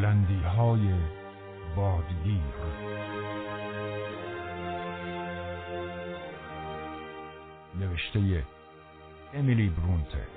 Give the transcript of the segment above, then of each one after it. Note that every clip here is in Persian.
بلندی‌های بادگیر. نوشته امیلی برونته.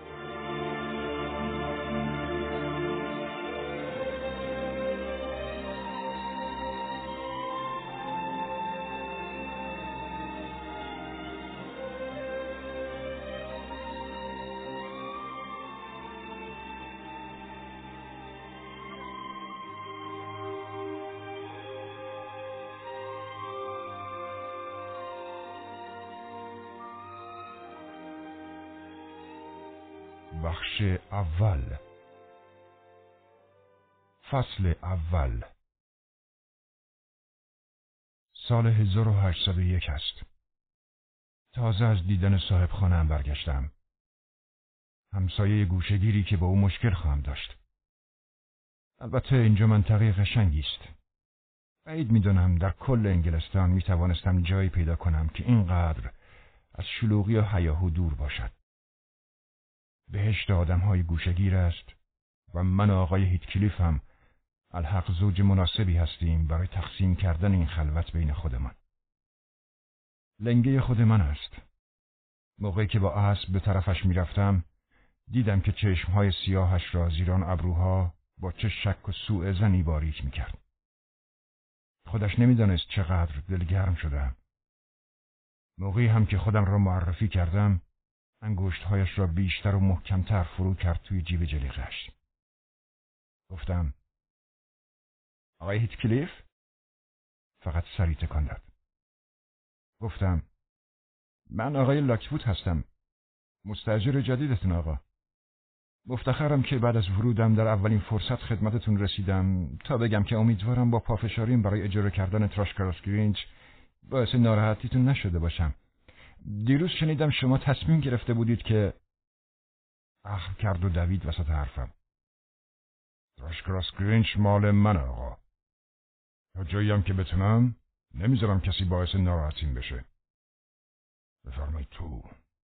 بخش اول. فصل اول. سال 1801 است. تازه از دیدن صاحب خانه‌ام برگشتم. همسایه گوشه‌گیری که با او مشکل خواهم داشت. البته اینجا منطقه قشنگی است. بعید می‌دانم در کل انگلستان می‌توانستم جایی پیدا کنم که اینقدر از شلوغی و هیاهو دور باشد. بهشت آدم‌های گوشه‌گیر است و من و آقای هیتکلیف هم الحق زوج مناسبی هستیم برای تقسیم کردن این خلوت بین خودمان. لنگه خود من است. موقعی که با اسب به طرفش می‌رفتم دیدم که چشم‌های سیاهش را زیران ابروها با چه شک و سوء ظنی باریک می‌کرد. خودش نمی‌دانست چقدر دلگرم شدم. موقعی هم که خودم را معرفی کردم انگشت‌هایش را بیشتر و محکم‌تر فرو کرد توی جیب جلیقه‌اش. گفتم: آقای هیتکلیف؟ فقط سری تکان داد. گفتم: من آقای لاکوود هستم، مستاجر جدیدتون آقا. مفتخرم که بعد از ورودم در اولین فرصت خدمتتون رسیدم تا بگم که امیدوارم با پافشاریم برای اجاره کردن تراشکراس گرینج باعث ناراحتیتون نشده باشم. دیروز شنیدم شما تصمیم گرفته بودید که... اخم کرد و دوید وسط حرفم. تراشکراس گرینج مال من آقا. تا جایی هم که بتونم نمیذارم کسی باعث ناراحتیم بشه. بفرمایید تو.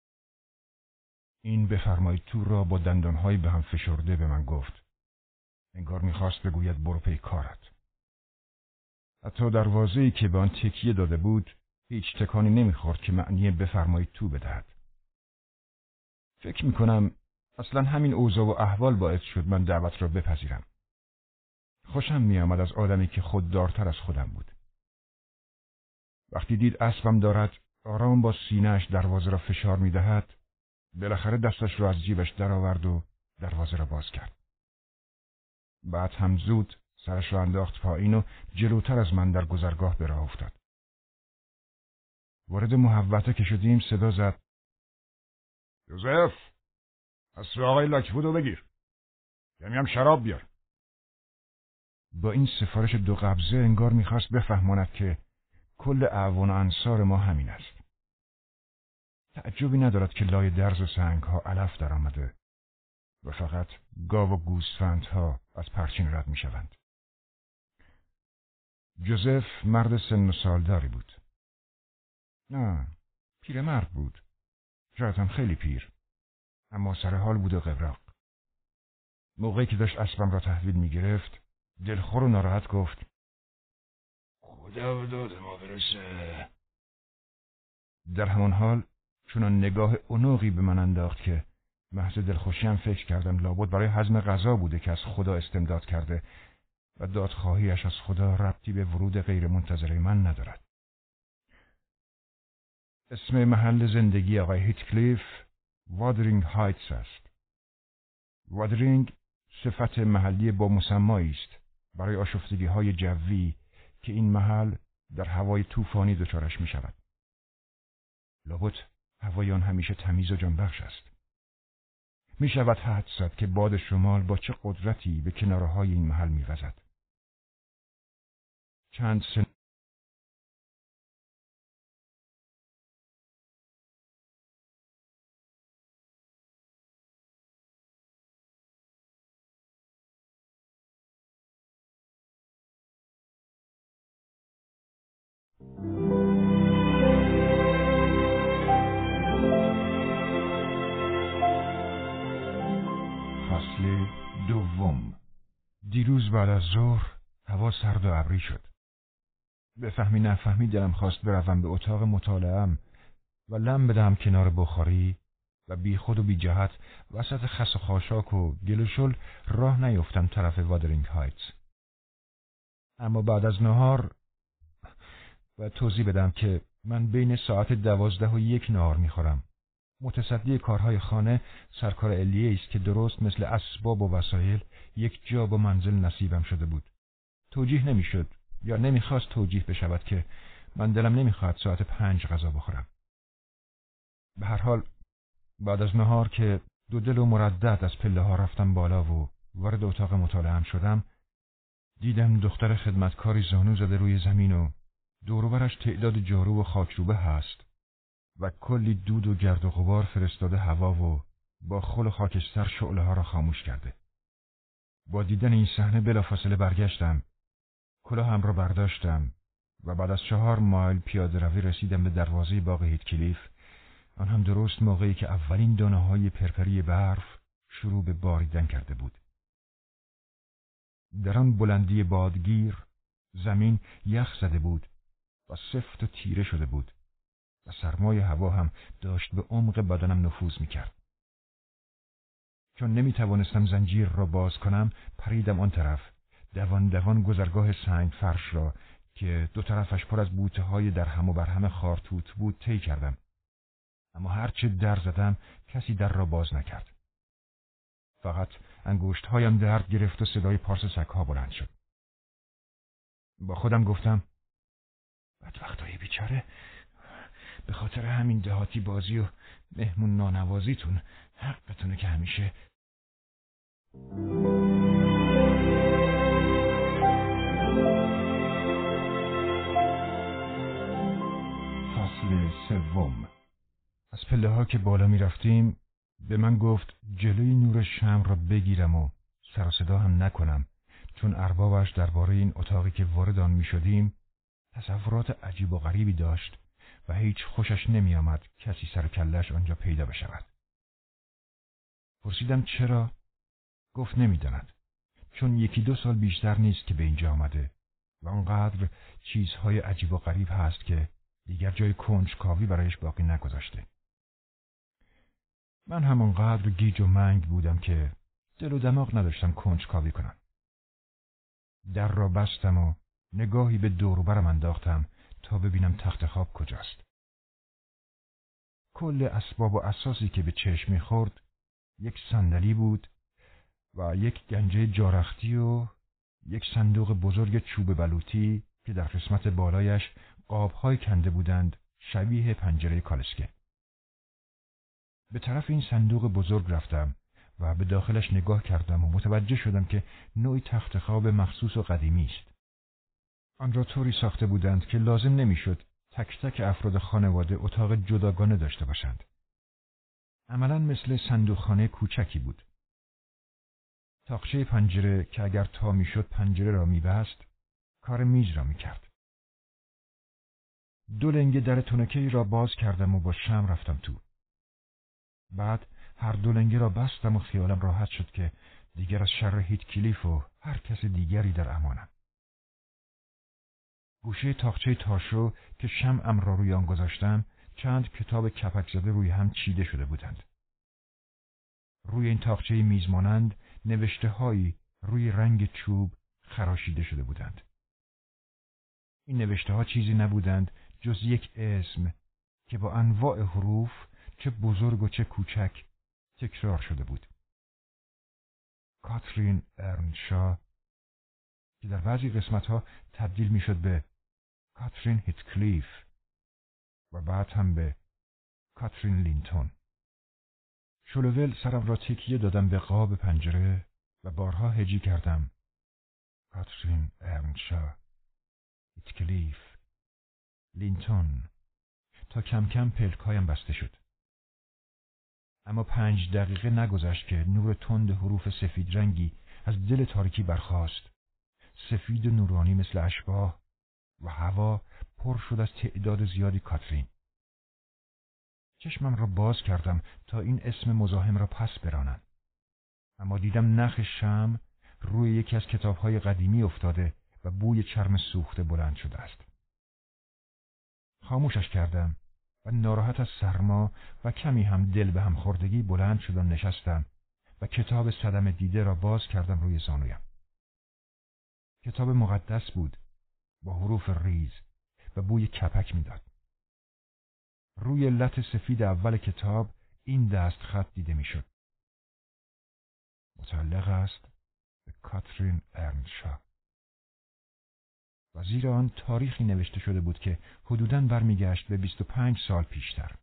این بفرمایید تو را با دندانهای به هم فشرده به من گفت. انگار میخواست بگوید برو پی کارت. حتی دروازه‌ای که به آن تکیه داده بود هیچ تکانی نمیخورد که معنی بفرمایید تو بدهد. فکر میکنم اصلا همین اوضاع و احوال باعث شد من دعوت را بپذیرم. خوشم میآمد از آدمی که خوددارتر از خودم بود. وقتی دید اسبم دارد آرام با سینه‌اش دروازه را فشار میدهد، بالاخره دستش را از جیبش درآورد و دروازه را باز کرد. بعد هم زود سرش را انداخت پایین و جلوتر از من در گذرگاه به راه افتاد. وارد محوطه که شدیم صدا زد: یوزف، اسب آقای لاکوود رو بگیر. کمی هم شراب بیار. با این سفارش دو قبضه انگار میخواست بفهماند که کل اعوان و انصار ما همین است. تعجبی ندارد که لای درز و سنگ‌ها علف در آمده و فقط گاو و گوسفندها از پرچین رد میشوند. جوزف مرد سن و سالداری بود. نه، پیرمرد بود. شاید هم خیلی پیر. اما سر حال بود و قبراق. موقعی که داشت اسبم را تحویل میگرفت دلخور و ناراحت گفت: خدا به داد ما برسه. در همان حال چون نگاه اونوقی به من انداخت که محض دلخوشیم فکر کردم لابد برای هضم غذا بوده که از خدا استمداد کرده و دادخواهیش از خدا ربطی به ورود غیر منتظره من ندارد. اسم محل زندگی آقای هیتکلیف وادرینگ هایتس است. وادرینگ صفت محلی با مسمایی است برای آشفتگی‌های جوی که این محل در هوای طوفانی دچارش می شود. لابد هوای آن همیشه تمیز و جانبخش است. می شود حدس زد که باد شمال با چه قدرتی به کناره‌های این محل می وزد. چند سن فصل دوم. دیروز بعد از ظهر هوا سرد و ابری شد. بفهمی نفهمی دلم خواست بروم به اتاق مطالعه‌ام و لم بدم کنار بخاری و بی خود و بی جهت وسط خس و خاشاک و گل و شل راه نیفتم طرف وادرینگ هایتس. اما بعد از نهار و توضیح بدم که من بین ساعت 12 و 1 نهار میخورم. متصدی کارهای خانه سرکار علیه است که درست مثل اسباب و وسایل یک جا با منزل نصیبم شده بود. توجیه نمیشد یا نمیخواست توجیه بشود که من دلم نمیخواهد ساعت 5 غذا بخورم. به هر حال بعد از نهار که دو دل و مردد از پله ها رفتم بالا و وارد اتاق مطالعه‌ام شدم، دیدم دختر خدمتکاری زانو زده روی زمین و دور و برش تعداد جارو و خاکروبه هست و کلی دود و گرد و غبار فرستاده هوا و با خل و خاکستر شعله ها را خاموش کرده. با دیدن این صحنه بلافاصله برگشتم، کلاهم را برداشتم و بعد از 4 مایل پیاده روی رسیدم به دروازه باغ هیتکلیف، آن هم درست موقعی که اولین دانه‌های پرپری برف شروع به باریدن کرده بود. در آن بلندی بادگیر زمین یخ زده بود و سفت و تیره شده بود و سرمای هوا هم داشت به عمق بدنم نفوذ می‌کرد. چون نمی‌توانستم زنجیر را باز کنم، پریدم آن طرف، دوان دوان گذرگاه سنگ فرش را که دو طرفش پر از بوته‌های در هم و بر هم خارتوت بود طی کردم. اما هرچه در زدم کسی در را باز نکرد. فقط انگشت‌هایم درد گرفت و صدای پارس سگ‌ها بلند شد. با خودم گفتم بدبختای بیچاره، به خاطر همین دهاتی بازی و مهمون نانوازیتون حقتونه که همیشه. فصل 3. از پله ها که بالا می رفتیم به من گفت جلوی نور شمع را بگیرم و سر و صدا هم نکنم، چون اربابش درباره این اتاقی که وارد آن می شدیم تصورات عجیب و غریبی داشت و هیچ خوشش نمی آمد کسی سر کله‌اش آنجا پیدا بشود. پرسیدم چرا؟ گفت نمی‌داند، چون 1-2 سال بیشتر نیست که به اینجا آمده و آنقدر چیزهای عجیب و غریب هست که دیگر جای کنجکاوی برایش باقی نگذاشته. من همانقدر گیج و منگ بودم که دل و دماغ نداشتم کنجکاوی کنم. در را بستم و نگاهی به دور و برم انداختم تا ببینم تخت خواب کجاست. کل اسباب و اساسی که به چشم می‌خورد یک صندلی بود و یک گنجه جارختی و یک صندوق بزرگ چوب بلوطی که در قسمت بالایش قاب‌های کنده بودند شبیه پنجره کالسکه. به طرف این صندوق بزرگ رفتم و به داخلش نگاه کردم و متوجه شدم که نوعی تخت خواب مخصوص و قدیمی است. آن را طوری ساخته بودند که لازم نمی‌شد تک تک افراد خانواده اتاق جداگانه داشته باشند. عملاً مثل صندوقخانه کوچکی بود. تاقچه پنجره که اگر تا میشد پنجره را می‌بست، کار میز را می‌کرد. 2 لنگه در تونکه‌ای را باز کردم و با شمع رفتم تو. بعد هر 2 لنگه را بستم و خیالم راحت شد که دیگر از شر هیتکلیف و هر کس دیگری در امانم. گوشه تاقچه تاشو که شمعم را روی آن گذاشتم، چند کتاب کپک زده روی هم چیده شده بودند. روی این تاقچه میز مانند نوشته‌هایی روی رنگ چوب خراشیده شده بودند. این نوشته‌ها چیزی نبودند جز یک اسم که با انواع حروف چه بزرگ و چه کوچک تکرار شده بود. کاترین ارنشا که در بعضی قسمت‌ها تبدیل می‌شد به کاترین هیتکلیف و بعد هم به کاترین لینتون. شلوول سرم را تکیه دادم به قاب پنجره و بارها هجی کردم کاترین ارنشا، هیتکلیف، لینتون، تا کم کم پلکایم بسته شد. اما 5 دقیقه نگذشت که نور تند حروف سفید رنگی از دل تاریکی برخاست، سفید و نورانی مثل اشباح، و هوا پر شد از تعداد زیادی کاترین. چشمم را باز کردم تا این اسم مزاحم را پس برانم، اما دیدم نخ شمع روی یکی از کتاب‌های قدیمی افتاده و بوی چرم سوخته بلند شده است. خاموشش کردم و ناراحت از سرما و کمی هم دل به هم خوردگی بلند شدم، نشستم و کتاب صدم دیده را باز کردم روی زانویم. کتاب مقدس بود با حروف ریز و بوی کپک میداد. روی لط سفید اول کتاب این دستخط دیده میشد: متعلق است به کاترین ارنشا. و زیر آن تاریخی نوشته شده بود که حدوداً برمیگشت به 25 سال پیشتر.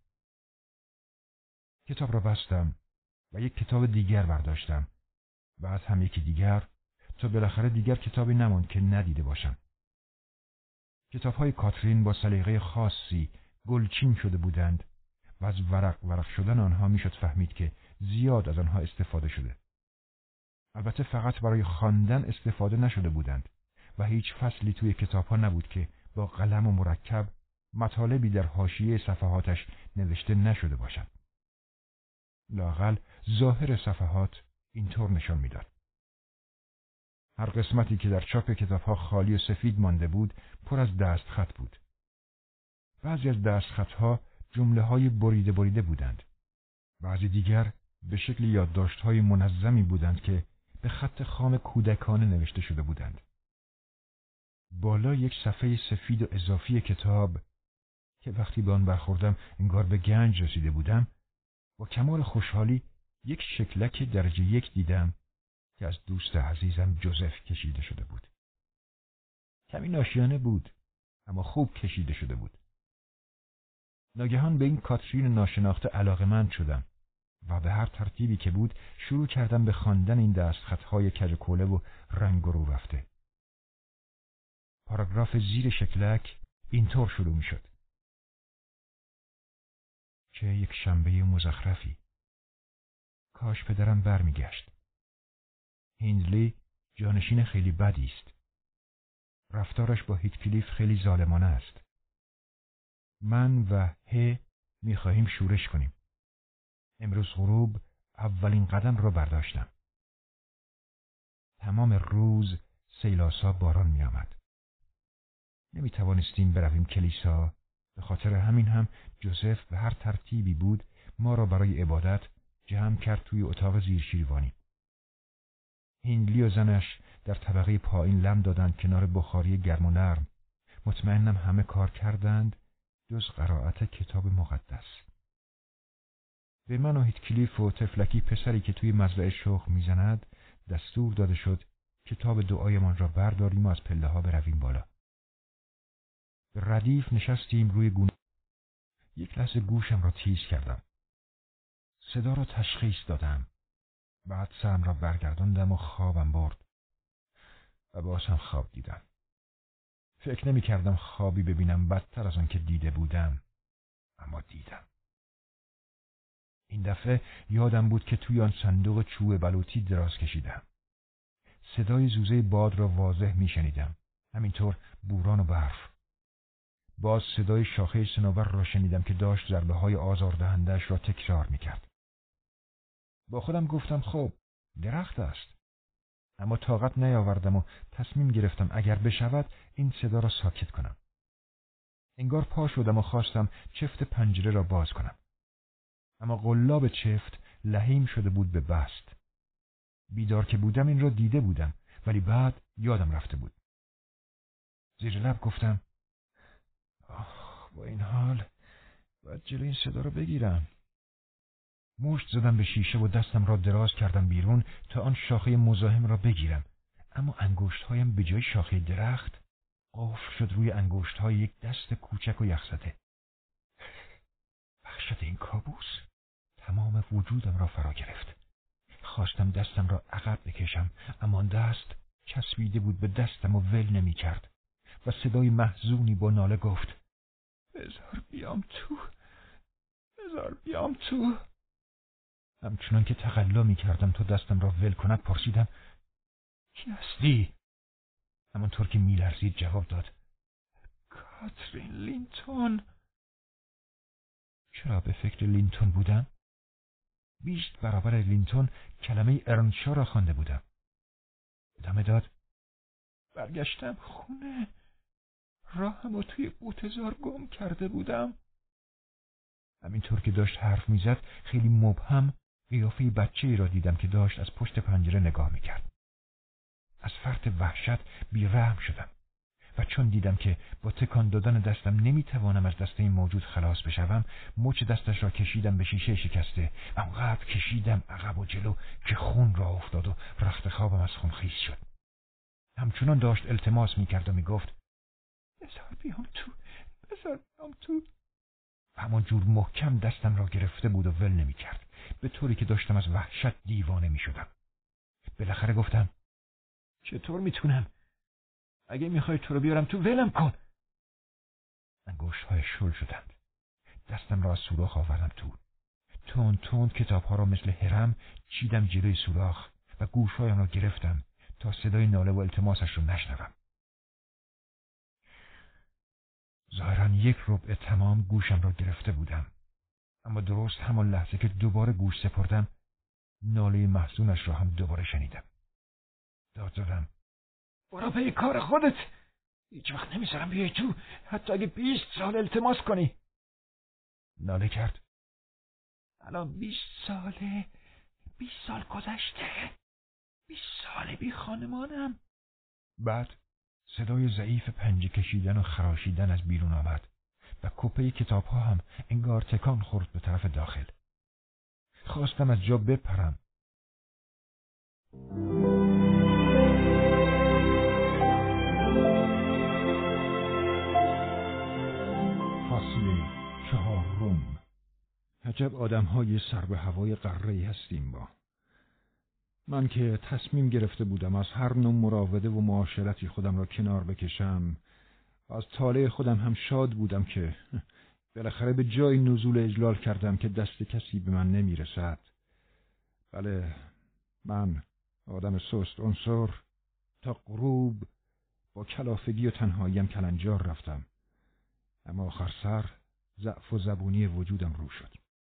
کتاب را بستم و یک کتاب دیگر برداشتم. بعد هم یکی دیگر، تا بالاخره دیگر کتابی نماند که ندیده باشم. کتاب‌های کاترین با سلیقه خاصی گلچین شده بودند و از ورق شدن آنها میشد فهمید که زیاد از آنها استفاده شده. البته فقط برای خواندن استفاده نشده بودند و هیچ فصلی توی کتاب‌ها نبود که با قلم و مرکب مطالبی در حاشیه صفحاتش نوشته نشده باشد. لااقل ظاهر صفحات اینطور نشان میداد. هر قسمتی که در چاپ کتاب‌ها خالی و سفید مانده بود پر از دستخط بود. بعضی از دستخط‌ها جمله‌های بریده بودند. بعضی دیگر به شکل یادداشت‌های منظمی بودند که به خط خام کودکانه نوشته شده بودند. بالا یک صفحه سفید و اضافی کتاب که وقتی به آن برخوردم انگار به گنج رسیده بودم، با کمال خوشحالی یک شکلک درجه 1 دیدم که از دوست عزیزم جوزف کشیده شده بود. کمی ناشیانه بود، اما خوب کشیده شده بود. ناگهان به این کاترین ناشناخته علاقه‌مند شدم و به هر ترتیبی که بود شروع کردم به خواندن این دستخطهای کج و کوله و رنگ رو رفته. پاراگراف زیر شکلک اینطور شروع می شد: چه یک شنبه مزخرفی. کاش پدرم برمی گشت. هیندلی جانشین خیلی بدی است. رفتارش با هیتکلیف خیلی ظالمانه است. من و می خواهیم شورش کنیم. امروز غروب اولین قدم را برداشتم. تمام روز سیلاسا باران می آمد. نمی توانستیم برویم کلیسا. به خاطر همین هم جوزف به هر ترتیبی بود ما را برای عبادت جمع کرد توی اتاق زیر شیروانی. هیندلی و زنش در طبقه پایین لم دادند کنار بخاری گرم و نرم. مطمئنم همه کار کردند جز قرائت کتاب مقدس. به من و هیتکلیف و تفلکی پسری که توی مزرعه شخم میزند دستور داده شد کتاب دعایمان را برداریم و از پله ها برویم بالا. به ردیف نشستیم روی گونه. یک لحظه گوشم را تیز کردم. صدا را تشخیص دادم. بعد سرم را برگرداندم و خوابم برد. و باز هم خواب دیدم. فکر نمی کردم خوابی ببینم بدتر از آن که دیده بودم. اما دیدم. این دفعه یادم بود که توی آن صندوق چوب بلوطی دراز کشیدم. صدای زوزه باد را واضح می شنیدم. همینطور بوران و برف. باز صدای شاخه صنوبر را شنیدم که داشت ضربه های آزاردهنده‌اش را تکرار می کرد. با خودم گفتم خب درخت است. اما طاقت نیاوردم و تصمیم گرفتم اگر بشود این صدا را ساکت کنم. انگار پا شدم و خواستم چفت پنجره را باز کنم. اما قلاب چفت لحیم شده بود به بست. بیدار که بودم این را دیده بودم ولی بعد یادم رفته بود. زیر لب گفتم با این حال باید جلوی این صدا را بگیرم. مشت زدم به شیشه و دستم را دراز کردم بیرون تا آن شاخه مزاحم را بگیرم. اما انگشت‌هایم به جای شاخه درخت قفل شد روی انگشت‌های یک دست کوچک و یخزده. وحشت این کابوس تمام وجودم را فرا گرفت. خواستم دستم را عقب بکشم اما دست چسبیده بود به دستم و ول نمی کرد و صدای محزونی با ناله گفت بذار بیام تو. همچنان که تقلا می کردم تا دستم را ول کند پرسیدم کی هستی؟ همانطور که می لرزید جواب داد کاترین لینتون. چرا به فکر لینتون بودم؟ 20 برابر لینتون کلمه ارنشا را خوانده بودم. ادامه داد: برگشتم خونه، راهم رو توی بوته‌زار گم کرده بودم. همینطور که داشت حرف میزد خیلی مبهم قیافه بچه‌ای را دیدم که داشت از پشت پنجره نگاه میکرد. از فرط وحشت بی‌رحم شدم و چون دیدم که با تکان دادن دستم نمیتوانم از دست این موجود خلاص بشوم، مچ دستش را کشیدم به شیشه شکسته و اونقدر کشیدم عقب و جلو که خون را افتاد و رخت خوابم از خون خیس شد. همچنان داشت التماس میکرد و میگفت: بذار بیام تو. همان جور محکم دستم را گرفته بود و ول نمیکرد، به طوری که داشتم از وحشت دیوانه میشدم. بالاخره گفتم: چطور میتونم؟ اگه میخوای تو رو بیارم تو ولم کن. انگشت‌های شل شدند. دستم را از سوراخ آوردم تو. تند کتاب‌ها را مثل هرم چیدم جلوی سوراخ و گوش‌هایم را گرفتم تا صدای ناله و التماسش را نشنوم. ظاهراً یک ربع تمام گوشم را گرفته بودم، اما درست همان لحظه که دوباره گوش سپردم، ناله محزونش را هم دوباره شنیدم. داد زدم: برو پی کار خودت، هیچ وقت نمیذارم بیای تو، حتی اگه 20 سال التماس کنی. ناله کرد: الان 20 سال گذشته، 20 سال بی خانمانم. بعد صدای ضعیف پنجه کشیدن و خراشیدن از بیرون آمد و کپه کتاب ها هم انگار تکان خورد به طرف داخل. خواستم از جا بپرم. فصل 4. عجب آدم‌های سر به هوای قاره‌ای هستیم با. من که تصمیم گرفته بودم از هر نوع مراوده و معاشرتی خودم را کنار بکشم و از طالع خودم هم شاد بودم که بالاخره به جای نزول اجلال کردم که دست کسی به من نمیرسد. بله، من آدم سست عنصر تا غروب با کلافگی و تنهاییم کلنجار رفتم، اما آخر سر ضعف و زبونی وجودم رو شد.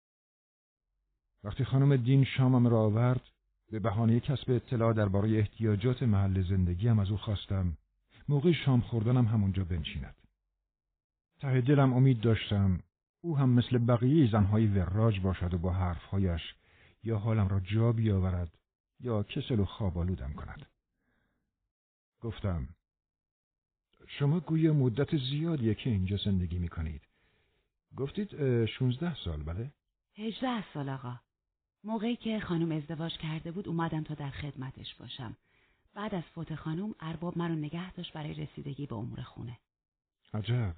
وقتی خانم دین شامم را آورد، به بهانه کسب اطلاع درباره احتیاجات محل زندگیم از او خواستم موقع شام خوردنم همونجا بنشیند. ته دلم امید داشتم او هم مثل بقیه زنهای وراج باشد و با حرفهایش یا حالم را جا بیاورد یا کسل و خوابالودم کند. گفتم: شما گویا مدت زیادیه که اینجا زندگی میکنید. گفتید 16 سال، بله؟ 18 سال آقا. موقعی که خانم ازدواج کرده بود اومدم تا در خدمتش باشم. بعد از فوت خانم ارباب منو نگه داشت برای رسیدگی به امور خونه. عجب.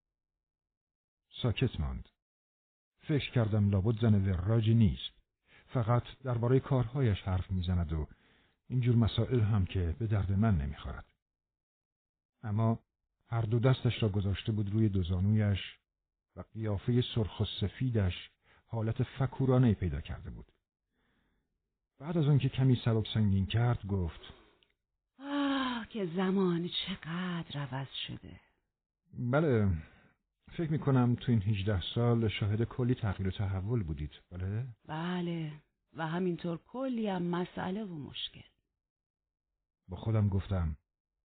ساکت ماند. فکر کردم لابد زن وراجی نیست، فقط درباره کارهایش حرف میزند و اینجور مسائل هم که به درد من نمیخورد. اما هر دو دستش را گذاشته بود روی دو زانویش و قیافه سرخ و سفیدش حالت فکورانه پیدا کرده بود. بعد از اون که کمی سبک سنگین کرد گفت: که زمان چقدر عوض شده. بله، فکر میکنم تو این 18 سال شاهد کلی تغییر و تحول بودید، بله؟ بله، و همینطور کلی هم مسئله و مشکل. با خودم گفتم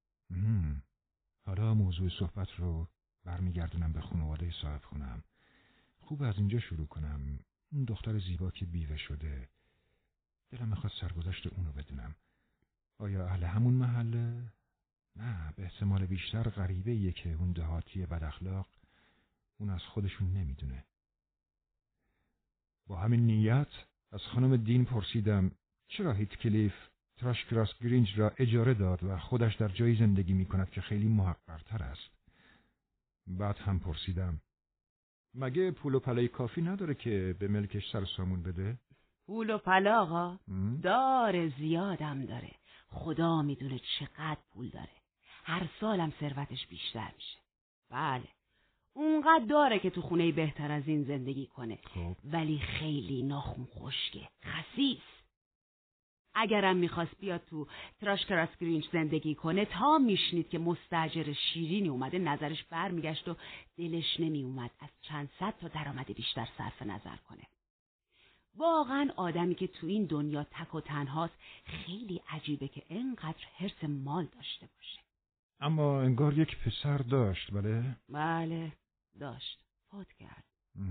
حالا موضوع صحبت رو برمیگردونم به خانواده صاحب خونم. خوب از اینجا شروع کنم. اون دختر زیبا که بیوه شده، دلم میخواد سرگذشت اونو بدونم. آیا اهل همون محله؟ نه، به احتمال بیشتر غریبه‌ایه که اون دهاتی بد اخلاق اون از خودشون نمیدونه. با همین نیت از خانم دین پرسیدم چرا هیتکلیف تراشکراس گرینج را اجاره داد و خودش در جایی زندگی میکند که خیلی محقرتر است. بعد هم پرسیدم مگه پول و پلای کافی نداره که به ملکش سر سامون بده؟ پول و پلا آقا داره، زیادم داره. خدا میدونه چقدر پول داره. هر سالم ثروتش بیشتر میشه. بله، اونقدر داره که تو خونه بهتر از این زندگی کنه. ولی خیلی ناخون خشکه، خسیس. اگرم میخواست بیاد تو تراشکراس گرینج زندگی کنه، تا میشنید که مستاجر شیرینی اومده نظرش برمیگشت و دلش نمیومد از چند صد تا درآمد بیشتر صرف نظر کنه. واقعا آدمی که تو این دنیا تک و تنهاست خیلی عجیبه که اینقدر حرص مال داشته باشه. اما انگار یک پسر داشت، بله؟ بله، داشت. فوت کرد.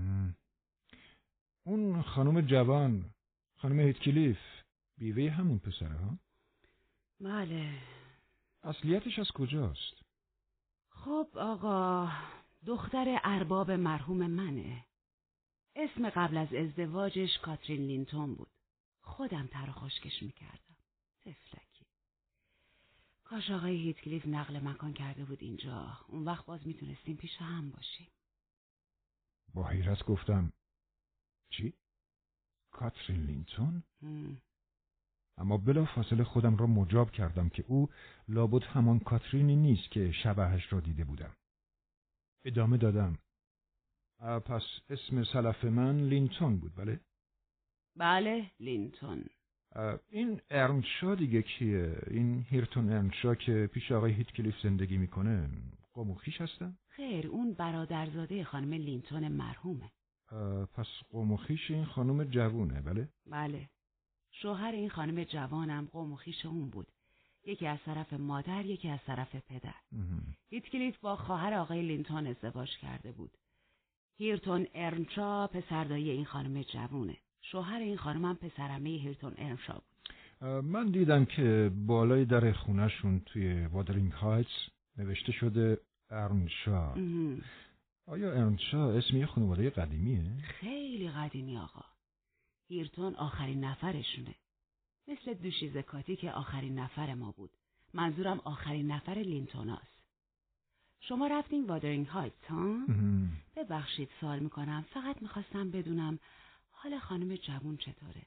اون خانم جوان، خانم هیتکلیف، بیوه همون پسره ها؟ بله. اصلیتش از کجاست؟ خب آقا، دختر ارباب مرحوم منه. اسم قبل از ازدواجش کاترین لینتون بود. خودم تر و خشکش میکردم. تفلکی. کاش آقای هیتکلیف نقل مکان کرده بود اینجا. اون وقت باز میتونستیم پیش هم باشیم. با حیرت گفتم چی؟ کاترین لینتون؟ اما بلافاصله خودم را مجاب کردم که او لابد همان کاترینی نیست که شبحش را دیده بودم. ادامه دادم. پس اسم سلف من لینتون بود، بله؟ بله، لینتون. این ارنشا دیگه کیه؟ این هیرتون ارنشا که پیش آقای هیتکلیف زندگی میکنه قوم و خویش هستن؟ خیر، اون برادرزاده خانم لینتون مرحومه. پس قوم و خویش این خانم جوونه، بله؟ بله. شوهر این خانم جوانم قوم و خویش اون بود. یکی از طرف مادر، یکی از طرف پدر. هیتکلیف با خواهر آقای لینتون ازدواج کرده بود. هیرتون ارنشا پسردایی این خانم جوونه. شوهر این خانمم پسرعمه هیرتون ارنشا بود. من دیدم که بالای در خونهشون توی وادرینگ هایتس نوشته شده ارنشا. آیا ارنشا اسم یه خانواده قدیمیه؟ خیلی قدیمی آقا. هیرتون آخرین نفرشونه. مثل دوشیزه کاتی که آخرین نفر ما بود. منظورم آخرین نفر لینتوناست. شما رفتین وادرینگ هایتس ها؟ ببخشید سوال میکنم. فقط میخواستم بدونم حال خانم جوون چطوره؟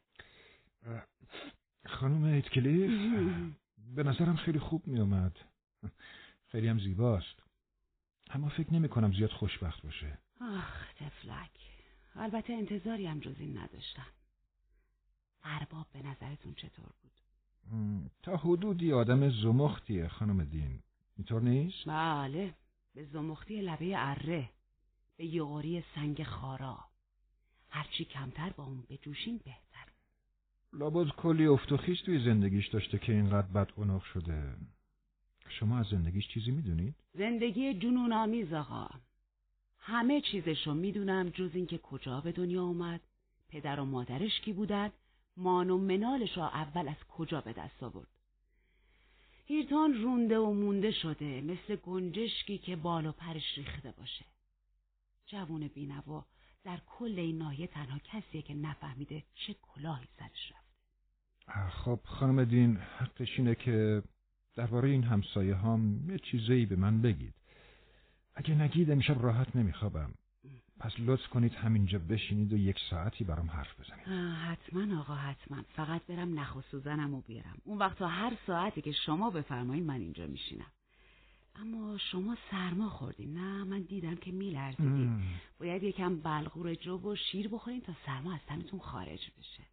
خانم هیتکلیف به نظرم خیلی خوب میومد. خیلی هم زیباست. اما فکر نمی کنم زیاد خوشبخت باشه. آخ تفلک. البته انتظاری هم جز این نداشتم. ارباب به نظرتون چطور بود؟ تا حدودی آدم زمختیه خانم دین. اینطور نیست؟ بله. به زمختی لبه اره. به یغوری سنگ خارا. هرچی کمتر با اون بجوشین بهتر. لابد کلی افت و خیز توی زندگیش داشته که اینقدر بدعنق شده. شما از زندگیش چیزی میدونید؟ زندگی جنون آمیز آقا. همه چیزشو میدونم جز این که کجا به دنیا اومد، پدر و مادرش کی بودن، مان و منالش رو اول از کجا به دست آورد. هیرتون رونده و مونده شده، مثل گنجشکی که بال و پرش ریخته باشه. جوون بی‌نوا در کل این ناحیه تنها کسیه که نفهمیده چه کلاهی سرش رفته. خب خانم دین، حقش اینه که درباره این همسایه هام یه چیزایی به من بگید. اگه نگید امشب راحت نمیخوابم. پس لطف کنید همینجا بشینید و 1 ساعتی برام حرف بزنید. حتما آقا، حتما. فقط برم نخ و سوزنم و بیارم. اون وقت تا هر ساعتی که شما بفرمایید من اینجا میشینم. اما شما سرما خوردین؟ نه، من دیدم که میلرزیدین. باید یکم بلغور جو و شیر بخورین تا سرما از تنتون خارج بشه.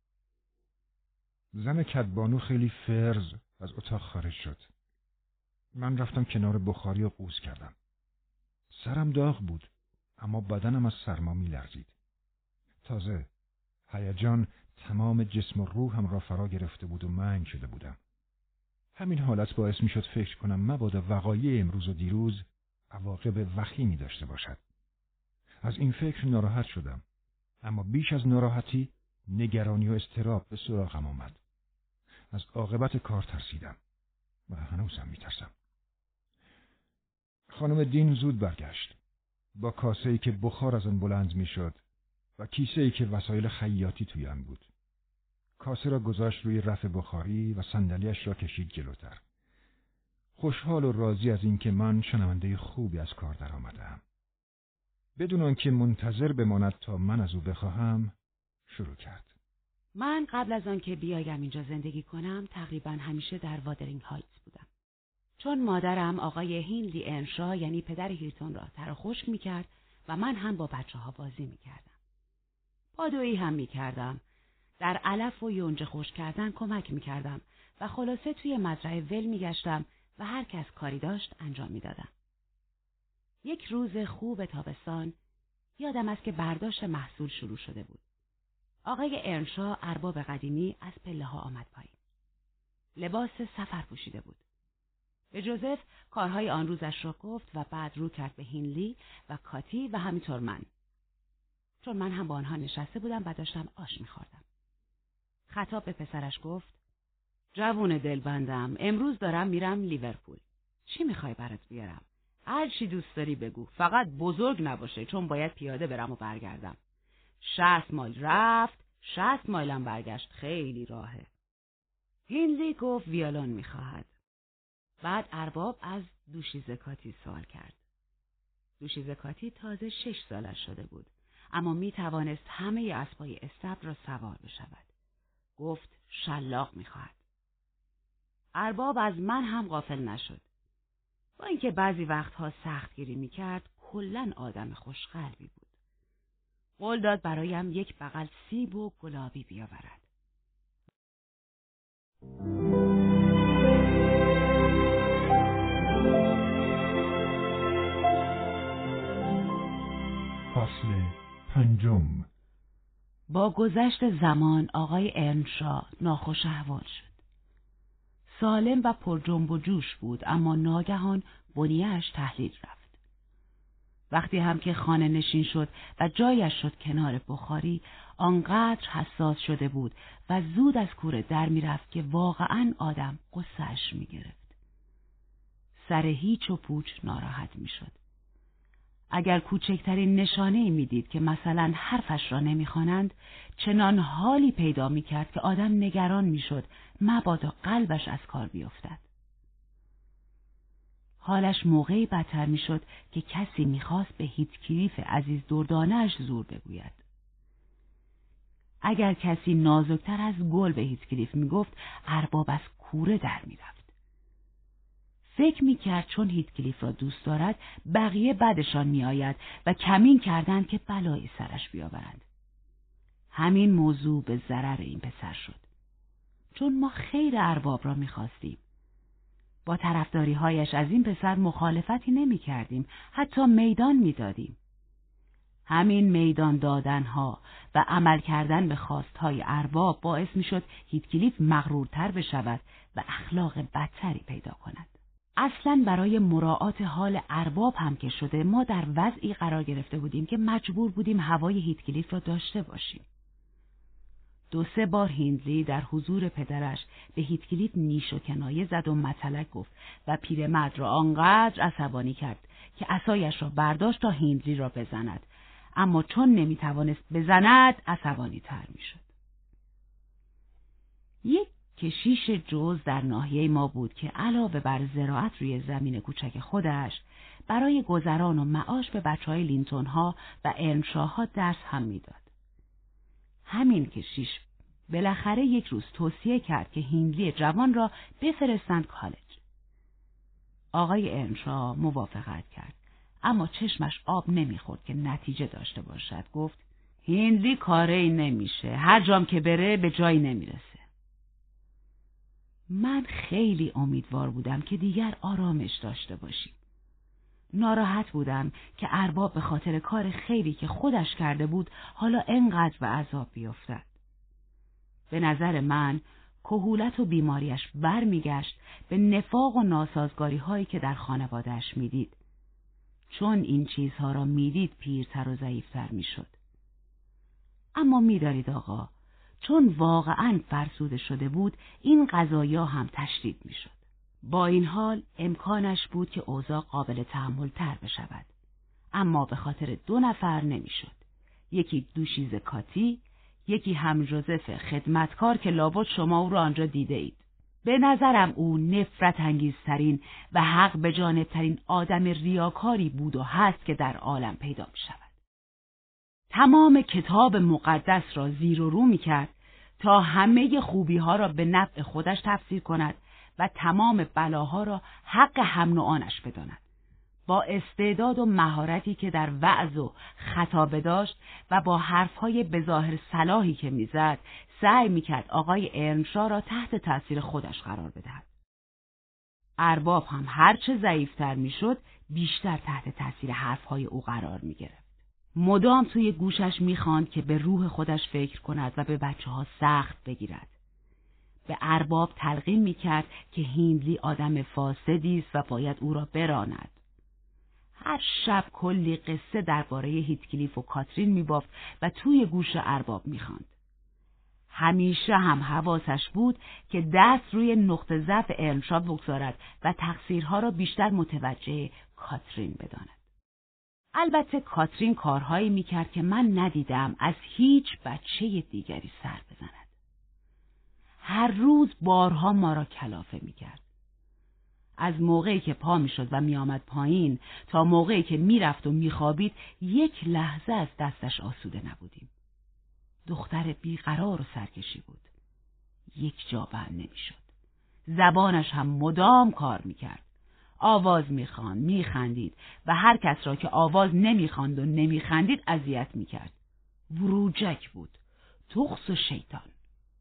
زن کدبانو خیلی فرز از اتاق خارج شد. من رفتم کنار بخاری و قوز کردم. سرم داغ بود، اما بدنم از سرما میلرزید. تازه هیجان تمام جسم و روحم را فرا گرفته بود و منگ شده بودم. همین حالت باعث میشد فکر کنم مبادا وقایع امروز و دیروز عواقب وخیمی داشته باشد. از این فکر ناراحت شدم، اما بیش از ناراحتی نگرانی و اضطراب به سراغم آمد. از عاقبت کار ترسیدم و هنوزم میترسم. خانم دین زود برگشت با کاسه‌ای که بخار از آن بلند میشد و کیسه‌ای که وسایل خیاطی توی آن بود. کاسه را گذاشت روی رف بخاری و صندلی‌اش را کشید جلوتر. خوشحال و راضی از اینکه من شنونده خوبی از کار درآمدم. بدون آنکه منتظر بماند تا من از او بخواهم، شروع کرد. من قبل از آن که بیایم اینجا زندگی کنم تقریبا همیشه در وادرینگ هایتس بودم. چون مادرم آقای هینلی ارنشا یعنی پدر هیرتون را تر و خشک میکرد و من هم با بچه‌ها بازی میکردم. پادویی هم میکردم. در علف و یونجه خشک کردن کمک میکردم و خلاصه توی مزرعه ول میگشتم و هر کس کاری داشت انجام میدادم. یک روز خوب تابستان یادم است که برداشت محصول شروع شده بود. آقای ارنشا ارباب قدیمی از پله ها آمد پایین. لباس سفر پوشیده بود. به جوزف کارهای آن روزش را گفت و بعد رو کرد به هینلی و کاتی و همینطور من. چون من هم با آنها نشسته بودم و داشتم آش می‌خوردم. خطاب به پسرش گفت: جوون دلبندم، امروز دارم میرم لیورپول. چی میخوای برات بیارم؟ هر چی دوست داری بگو، فقط بزرگ نباشه چون باید پیاده برم و برگردم. 60 مایل رفت، 60 مایلم برگشت، خیلی راهه. هینلی گفت ویولون میخواهد. بعد ارباب از دوشیزه کاتی سوال کرد. دوشیزه کاتی تازه 6 سالش شده بود، اما میتوانست همه اسبای استبل را سوار بشود. گفت شلاق میخواهد. ارباب از من هم غافل نشد. با اینکه بعضی وقتها سختگیری میکرد، کلاً آدم خوشقلبی بود. قول داد برایم یک بغل سیب و گلابی بیاورد. فصل 5. با گذشت زمان آقای ارنشا ناخوش احوال شد. سالم و پر جنب و جوش بود، اما ناگهان بنیه‌اش تحلیل رفت. وقتی هم که خانه نشین شد و جایش شد کنار بخاری، آنقدر حساس شده بود و زود از کوره در می رفت که واقعاً آدم غصه‌اش می گرفت. سر هیچ و پوچ ناراحت می شد. اگر کوچکترین نشانه‌ای می‌دید که مثلا حرفش را نمی‌خوانند، چنان حالی پیدا می‌کرد که آدم نگران می‌شد مبادا قلبش از کار بیفتد. حالش موقعی بدتر می‌شد که کسی می‌خواست به هیتکلیف عزیز دردانه‌اش زور بگوید. اگر کسی نازکتر از گل به هیتکلیف می‌گفت، ارباب از کوره در می‌رفت. فکر می‌کرد چون هیتکلیف را دوست دارد، بقیه بعدشان می‌آید و کمین کردند که بلایی سرش بیاورند. همین موضوع به ضرر این پسر شد. چون ما خیر ارباب را می‌خواستیم. با طرفداری‌هایش از این پسر مخالفتی نمی‌کردیم، حتی میدان می‌دادیم. همین میدان دادنها و عمل کردن به خواستهای ارباب باعث می‌شد هیتکلیف مغرورتر بشود و اخلاق بدتری پیدا کند. اصلاً برای مراعات حال ارباب هم که شده، ما در وضعی قرار گرفته بودیم که مجبور بودیم هوای هیتکلیف را داشته باشیم. 2-3 بار هینلی در حضور پدرش به هیتکلیف نیش و کنایه زد و مطلق گفت و پیرمرد را آنقدر عصبانی کرد که عصایش را برداشت تا هینلی را بزند، اما چون نمیتوانست بزند عصبانی تر میشد. یک کشیش جز در ناحیه ما بود که علاوه بر زراعت روی زمین کوچک خودش، برای گذران و معاش به بچه‌های لینتون ها و ارنشاها درس هم میداد. همین کشیش بالاخره یک روز توصیه کرد که هینلی جوان را بفرستند کالج. آقای ارنشا موافقت کرد، اما چشمش آب نمیخورد که نتیجه داشته باشد. گفت هینلی کاری نمیشه، هر جام که بره به جایی نمیرسه. من خیلی امیدوار بودم که دیگر آرامش داشته باشیم. ناراحت بودم که ارباب به خاطر کار خیری که خودش کرده بود حالا انقدر به عذاب بیفتد. به نظر من کهولت و بیماریش برمیگشت به نفاق و ناسازگاری هایی که در خانواده‌اش میدید. چون این چیزها را میدید پیرتر و ضعیفتر میشد. اما میدارید آقا، چون واقعاً فرسوده شده بود، این قضایا هم تشدید میشد. با این حال امکانش بود که اوضاع قابل تحمل تر بشود، اما به خاطر 2 نفر نمیشد. یکی دوشیزه کاتی، یکی هم جوزف خدمتکار که لابد شما او را آنجا دیده اید. به نظرم او نفرت انگیزترین و حق به جانبترین آدم ریاکاری بود و هست که در عالم پیدا می شود. تمام کتاب مقدس را زیر و رو می کرد تا همه خوبی ها را به نفع خودش تفسیر کند و تمام بلاها را حق هم نوعانش بداند. با استعداد و مهارتی که در وعظ و خطابه داشت و با حرفهای بظاهر صلاحی که میزد، سعی میکرد آقای ارنشا را تحت تاثیر خودش قرار بدهد. ارباب هم هرچه ضعیفتر میشد، بیشتر تحت تاثیر حرفهای او قرار میگرفت. مدام توی گوشش می‌خواند که به روح خودش فکر کند و به بچه‌ها سخت بگیرد. به ارباب تلقین می‌کرد که هیندلی آدم فاسدی است و باید او را براند. هر شب کلی قصه درباره هیتکلیف و کاترین می‌بافت و توی گوش ارباب می‌خواند. همیشه هم حواسش بود که دست روی نقطه ضعف ارنشا بگذارد و تقصیرها را بیشتر متوجه کاترین بداند. البته کاترین کارهایی میکرد که من ندیدم از هیچ بچه دیگری سر بزند. هر روز بارها ما را کلافه میکرد. از موقعی که پا میشد و میآمد پایین تا موقعی که میرفت و میخوابید یک لحظه از دستش آسوده نبودیم. دختر بیقرار و سرکشی بود. یک جا بند نمیشد. زبانش هم مدام کار میکرد. آواز میخواند، میخندید و هر کس را که آواز نمیخواند و نمیخندید اذیت میکرد. بروجک بود، تخس و شیطان.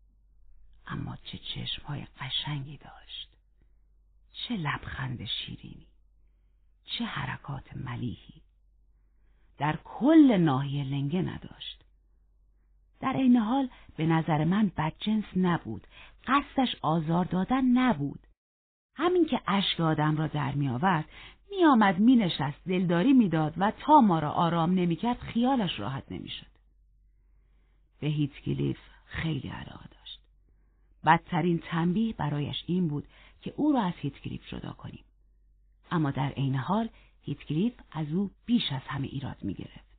اما چه چشمهای قشنگی داشت. چه لبخند شیرینی. چه حرکات ملیحی. در کل ناحیه لنگه نداشت. در عین حال به نظر من بدجنس نبود. قصدش آزار دادن نبود. همین که اشک آدم را در می آورد، می آمد می نشست، دلداری می داد و تا ما را آرام نمی کرد خیالش راحت نمی شد. به هیتکلیف خیلی علاقه داشت. بدترین تنبیه برایش این بود که او را از هیتکلیف جدا کنیم. اما در عین حال هیتکلیف از او بیش از همه ایراد می گرفت.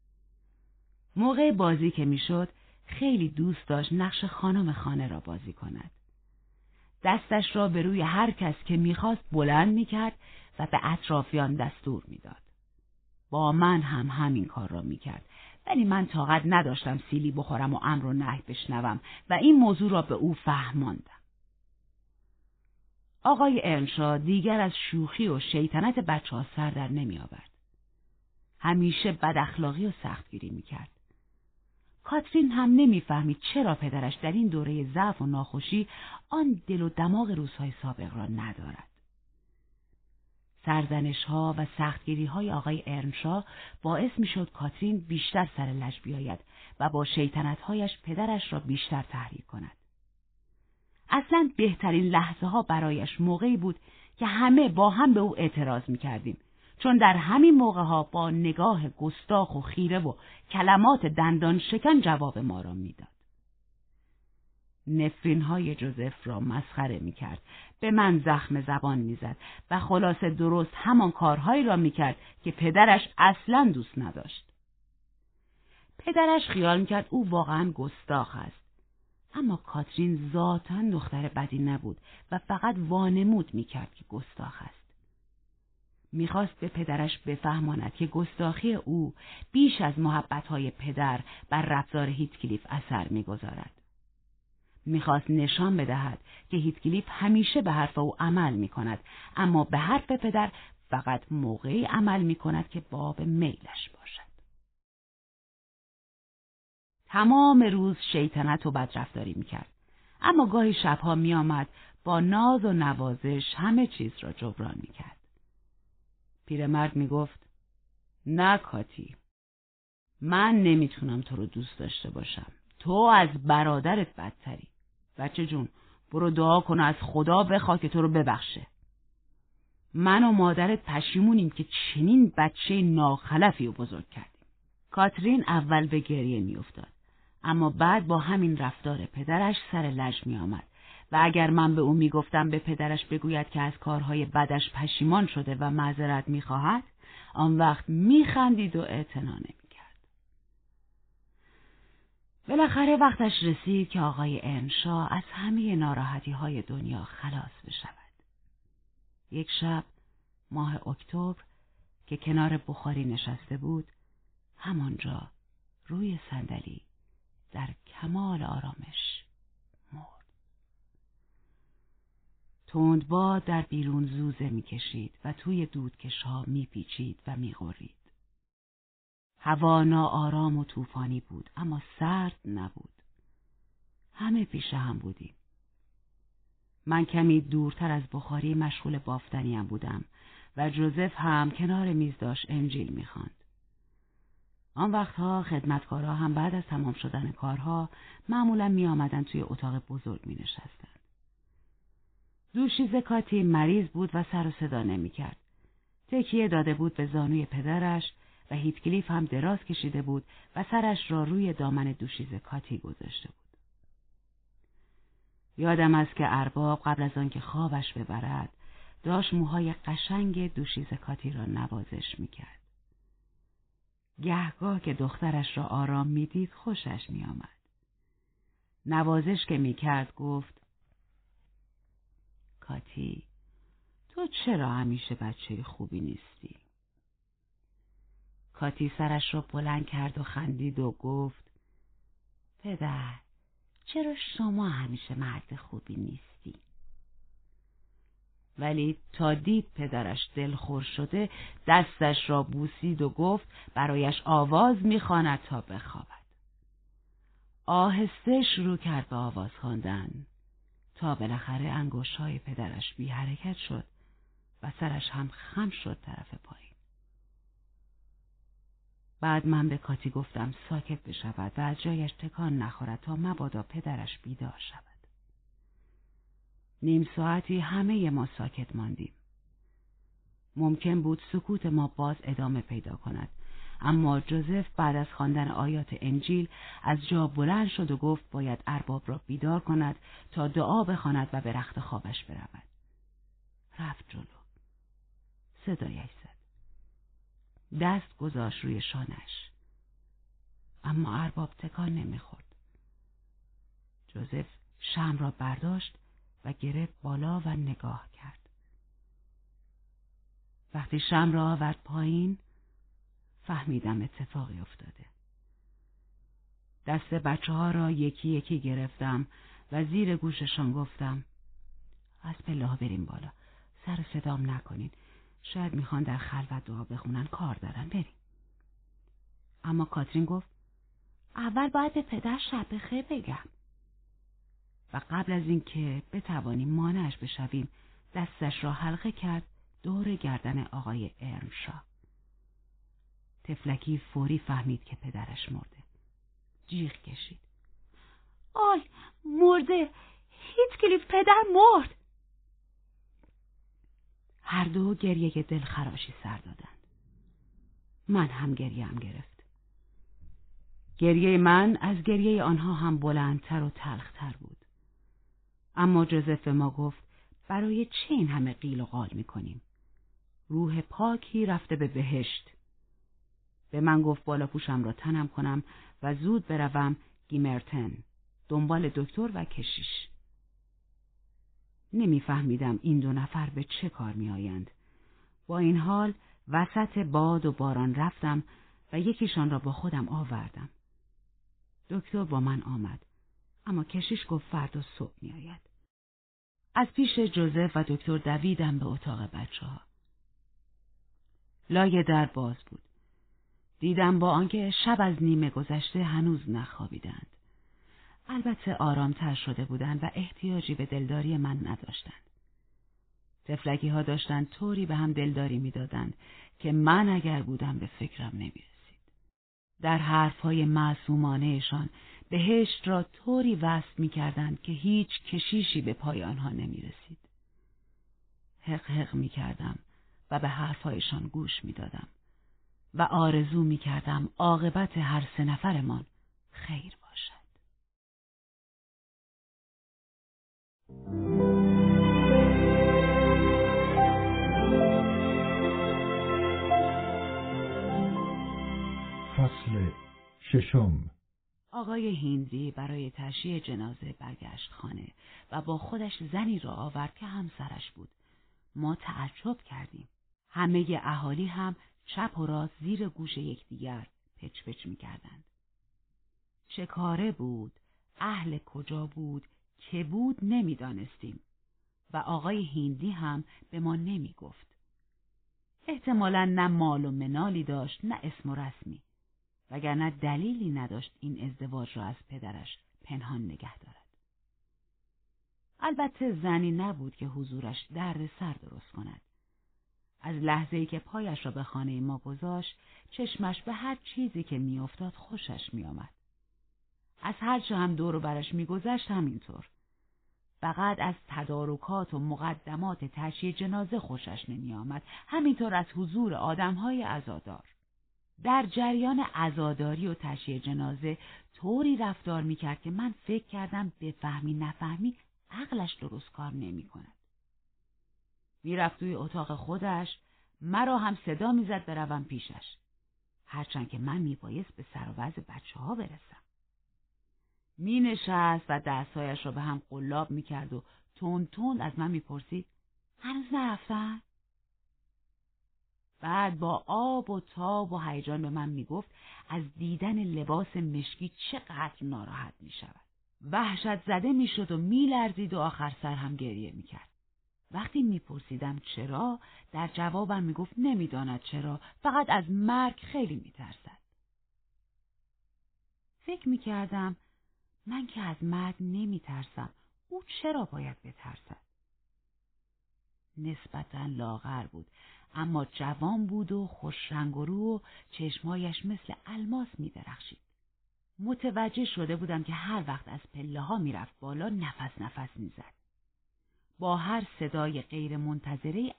موقع بازی که می شد خیلی دوست داشت نقش خانم خانه را بازی کند. دستش را به روی هر کس که می‌خواست بلند می‌کرد و به اطرافیان دستور می‌داد. با من هم همین کار را می‌کرد، ولی من طاقت نداشتم سیلی بخورم و امر و نهی بشنوم و این موضوع را به او فهماندم. آقای ارنشا دیگر از شوخی و شیطنت بچه‌ها سر در نمی‌آورد. همیشه بد اخلاقی و سختگیری می‌کرد. کاترین هم نمیفهمید چرا پدرش در این دوره ضعف و ناخوشی آن دل و دماغ روزهای سابق را ندارد. سرزنش‌ها و سختگیری‌های آقای ارنشا باعث می‌شد کاترین بیشتر سر لج بیاید و با شیطنت‌هایش پدرش را بیشتر تحریک کند. اصلاً بهترین لحظه‌ها برایش موقعی بود که همه با هم به او اعتراض می‌کردیم، چون در همین موقع‌ها با نگاه گستاخ و خیره و کلمات دندان شکن جواب ما را میداد. نفرین‌های جوزف را مسخره می‌کرد، به من زخم زبان می‌زد و خلاصه درست همان کارهایی را می‌کرد که پدرش اصلاً دوست نداشت. پدرش خیال می‌کرد او واقعاً گستاخ است، اما کاترین ذاتاً دختر بدی نبود و فقط وانمود می‌کرد که گستاخ است. میخواست به پدرش بفهماند که گستاخی او بیش از محبت‌های پدر بر رفتار هیتکلیف اثر می‌گذارد. میخواست نشان بدهد که هیتکلیف همیشه به حرف او عمل می‌کند، اما به حرف پدر فقط موقعی عمل می‌کند که باب میلش باشد. تمام روز شیطنت و بدرفتاری می‌کرد، اما گاهی شبها می‌آمد با ناز و نوازش همه چیز را جبران می‌کرد. پیرمرد میگفت: نه کاتی، من نمیتونم تو رو دوست داشته باشم. تو از برادرت بدتری. بچه جون، برو دعا کن از خدا بخوا که تو رو ببخشه. من و مادرت پشیمونیم که چنین بچه ناخلفی رو بزرگ کردیم. کاترین اول به گریه میافتاد، اما بعد با همین رفتار پدرش سر لج میآمد و اگر من به او میگفتم به پدرش بگوید که از کارهای بدش پشیمان شده و معذرت میخواهد، آن وقت میخندید و اعتنا نمیکرد. بالاخره وقتش رسید که آقای ارنشا از همه ناراحتی‌های دنیا خلاص بشود. یک شب ماه اکتبر که کنار بخاری نشسته بود، همانجا روی صندلی در کمال آرامش مرد. تندباد در بیرون زوزه می‌کشید و توی دودکش‌ها می‌پیچید و می‌غرید. هوا ناآرام و طوفانی بود، اما سرد نبود. همه پیش هم بودیم. من کمی دورتر از بخاری مشغول بافتنیم بودم و جوزف هم کنار میز داشت انجیل می‌خواند. آن وقتها خدمتکارها هم بعد از تمام شدن کارها معمولا می آمدن توی اتاق بزرگ می نشستن. دوشیزه کاتی مریض بود و سر و صدا نمی کرد. تکیه داده بود به زانوی پدرش و هیتکلیف هم دراز کشیده بود و سرش را روی دامن دوشیزه کاتی گذاشته بود. یادم است که ارباب قبل از آنکه خوابش ببرد داشت موهای قشنگ دوشیزه کاتی را نوازش می کرد. گهگاه که دخترش را آرام می دید خوشش می آمد. نوازش که می کرد گفت: کاتی، تو چرا همیشه بچه خوبی نیستی؟ کاتی سرش را بلند کرد و خندید و گفت: پدر، چرا شما همیشه مرد خوبی نیستی؟ ولی تا دید پدرش دلخور شده دستش را بوسید و گفت برایش آواز می‌خواند تا بخوابد. آهسته شروع کرد به آواز خواندن تا بالاخره انگشت‌های پدرش بی حرکت شد و سرش هم خم شد طرف پایین. بعد من به کاتی گفتم ساکت بشود و از جایش تکان نخورد تا مبادا پدرش بیدار شود. نیم ساعتی همه ما ساکت ماندیم. ممکن بود سکوت ما باز ادامه پیدا کند، اما جوزف بعد از خواندن آیات انجیل از جا بلند شد و گفت باید ارباب را بیدار کند تا دعا بخواند و به رخت خوابش برود. رفت جلو. صدایش زد. دست گذاشت روی شانش. اما ارباب تکان نمیخورد. جوزف شمع را برداشت و گرفت بالا و نگاه کرد. وقتی شمع را آورد پایین فهمیدم اتفاقی افتاده. دست بچه‌ها را یکی یکی گرفتم و زیر گوششان گفتم از پله‌ها بریم بالا. سر و صدام نکنین. شاید میخوان در خلوت دعا بخونن، کار دارن، بریم. اما کاترین گفت اول باید به پدر شب بخیر بگم. و قبل از اینکه بتوانیم مانعش بشویم دستش را حلقه کرد دور گردن آقای ارمشا. طفلکی فوری فهمید که پدرش مرده. جیغ کشید. آی مرده! هیتکلیف پدر مرد! هر دو گریه دلخراشی سر دادند. من هم گریه‌ام گرفت. گریه من از گریه آنها هم بلندتر و تلختر بود. اما جوزف به ما گفت برای چه این همه قیل و قال می‌کنیم؟ روح پاکی رفته به بهشت. به من گفت بالا پوشم را تنم کنم و زود بروم گیمرتن دنبال دکتر و کشیش. نمیفهمیدم این دو نفر به چه کار میآیند. با این حال وسط باد و باران رفتم و یکیشان را با خودم آوردم. دکتر با من آمد، اما کشیش گفت فردا صبح میآید. از پیش جوزف و دکتر دویدم به اتاق بچه‌ها. لای در باز بود. دیدم با آنکه شب از نیمه گذشته هنوز نخوابیدند. البته آرامتر شده بودند و احتیاجی به دلداری من نداشتند. طفلکی ها داشتند طوری به هم دلداری می‌دادند که من اگر بودم به فکرم نمی‌رسید. در حرفهای معصومانه‌شان بهشت را طوری وصف می‌کردند که هیچ کشیشی به پای آنها نمی‌رسید. حق حق می‌کردم و به حرفهایشان گوش می‌دادم و آرزو می‌کردم عاقبت هر سه نفرمان خیر باشد. فصل ششم. آقای هندی برای تشییع جنازه برگشت خانه و با خودش زنی را آورد که همسرش بود. ما تعجب کردیم. همه اهالی هم چپ و راست زیر گوش یکدیگر پچ پچ می‌کردند. چه کاره بود، اهل کجا بود، که بود نمی‌دانستیم و آقای هندی هم به ما نمی‌گفت. احتمالاً نه مال و منالی داشت نه اسم و رسمی، وگرنه دلیلی نداشت این ازدواج را از پدرش پنهان نگه دارد. البته زنی نبود که حضورش درد سر درست کند. از لحظه‌ای که پایش را به خانه ما گذاشت، چشمش به هر چیزی که میافتاد خوشش میآمد. از هر چه هم دور و برش میگذشت همینطور. فقط از تدارکات و مقدمات تشییع جنازه خوشش نمیآمد، همینطور از حضور آدم‌های عزادار. در جریان عزاداری و تشییع جنازه طوری رفتار میکرد که من فکر کردم بفهمی نفهمی عقلش درست کار نمی‌کند. میرفت توی اتاق خودش، مرا هم صدا میزد بروم پیشش، هرچند که من میبایست به سر و وضع بچه‌ها برسم. مینشست و دستایش را به هم قلاب میکرد و تند تند از من میپرسید هنوز نرفتن؟ بعد با آب و تاب و هیجان به من میگفت از دیدن لباس مشکی چقدر ناراحت میشود. وحشت زده میشد و میلرزید و آخر سر هم گریه میکرد. وقتی میپرسیدم چرا، در جوابم میگفت نمیداند چرا، فقط از مرگ خیلی میترسد. فکر میکردم من که از مرگ نمیترسم، او چرا باید بترسد؟ نسبتاً لاغر بود، اما جوان بود و خوش رنگ و رو و چشمایش مثل الماس میدرخشید. متوجه شده بودم که هر وقت از پله ها میرفت بالا نفس میزد. با هر صدای غیر منتظره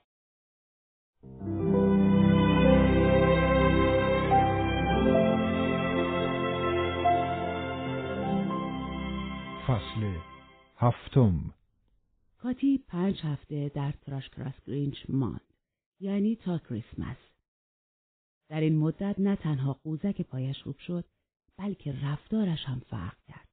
فصل 7. کاتی 5 هفته در تراشکراس گرینچ ماند، یعنی تا کریسمس. در این مدت نه تنها قوزک پایش خوب شد، بلکه رفتارش هم فرق کرد.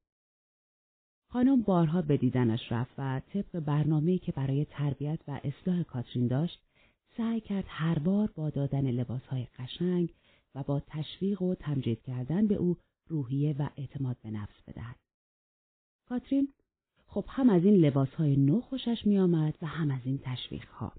خانم بارها به دیدنش رفت و طبق برنامه‌ای که برای تربیت و اصلاح کاترین داشت، سعی کرد هر بار با دادن لباسهای قشنگ و با تشویق و تمجید کردن به او روحیه و اعتماد به نفس بدهد. کاترین خب هم از این لباسهای نو خوشش می آمد و هم از این تشویقها.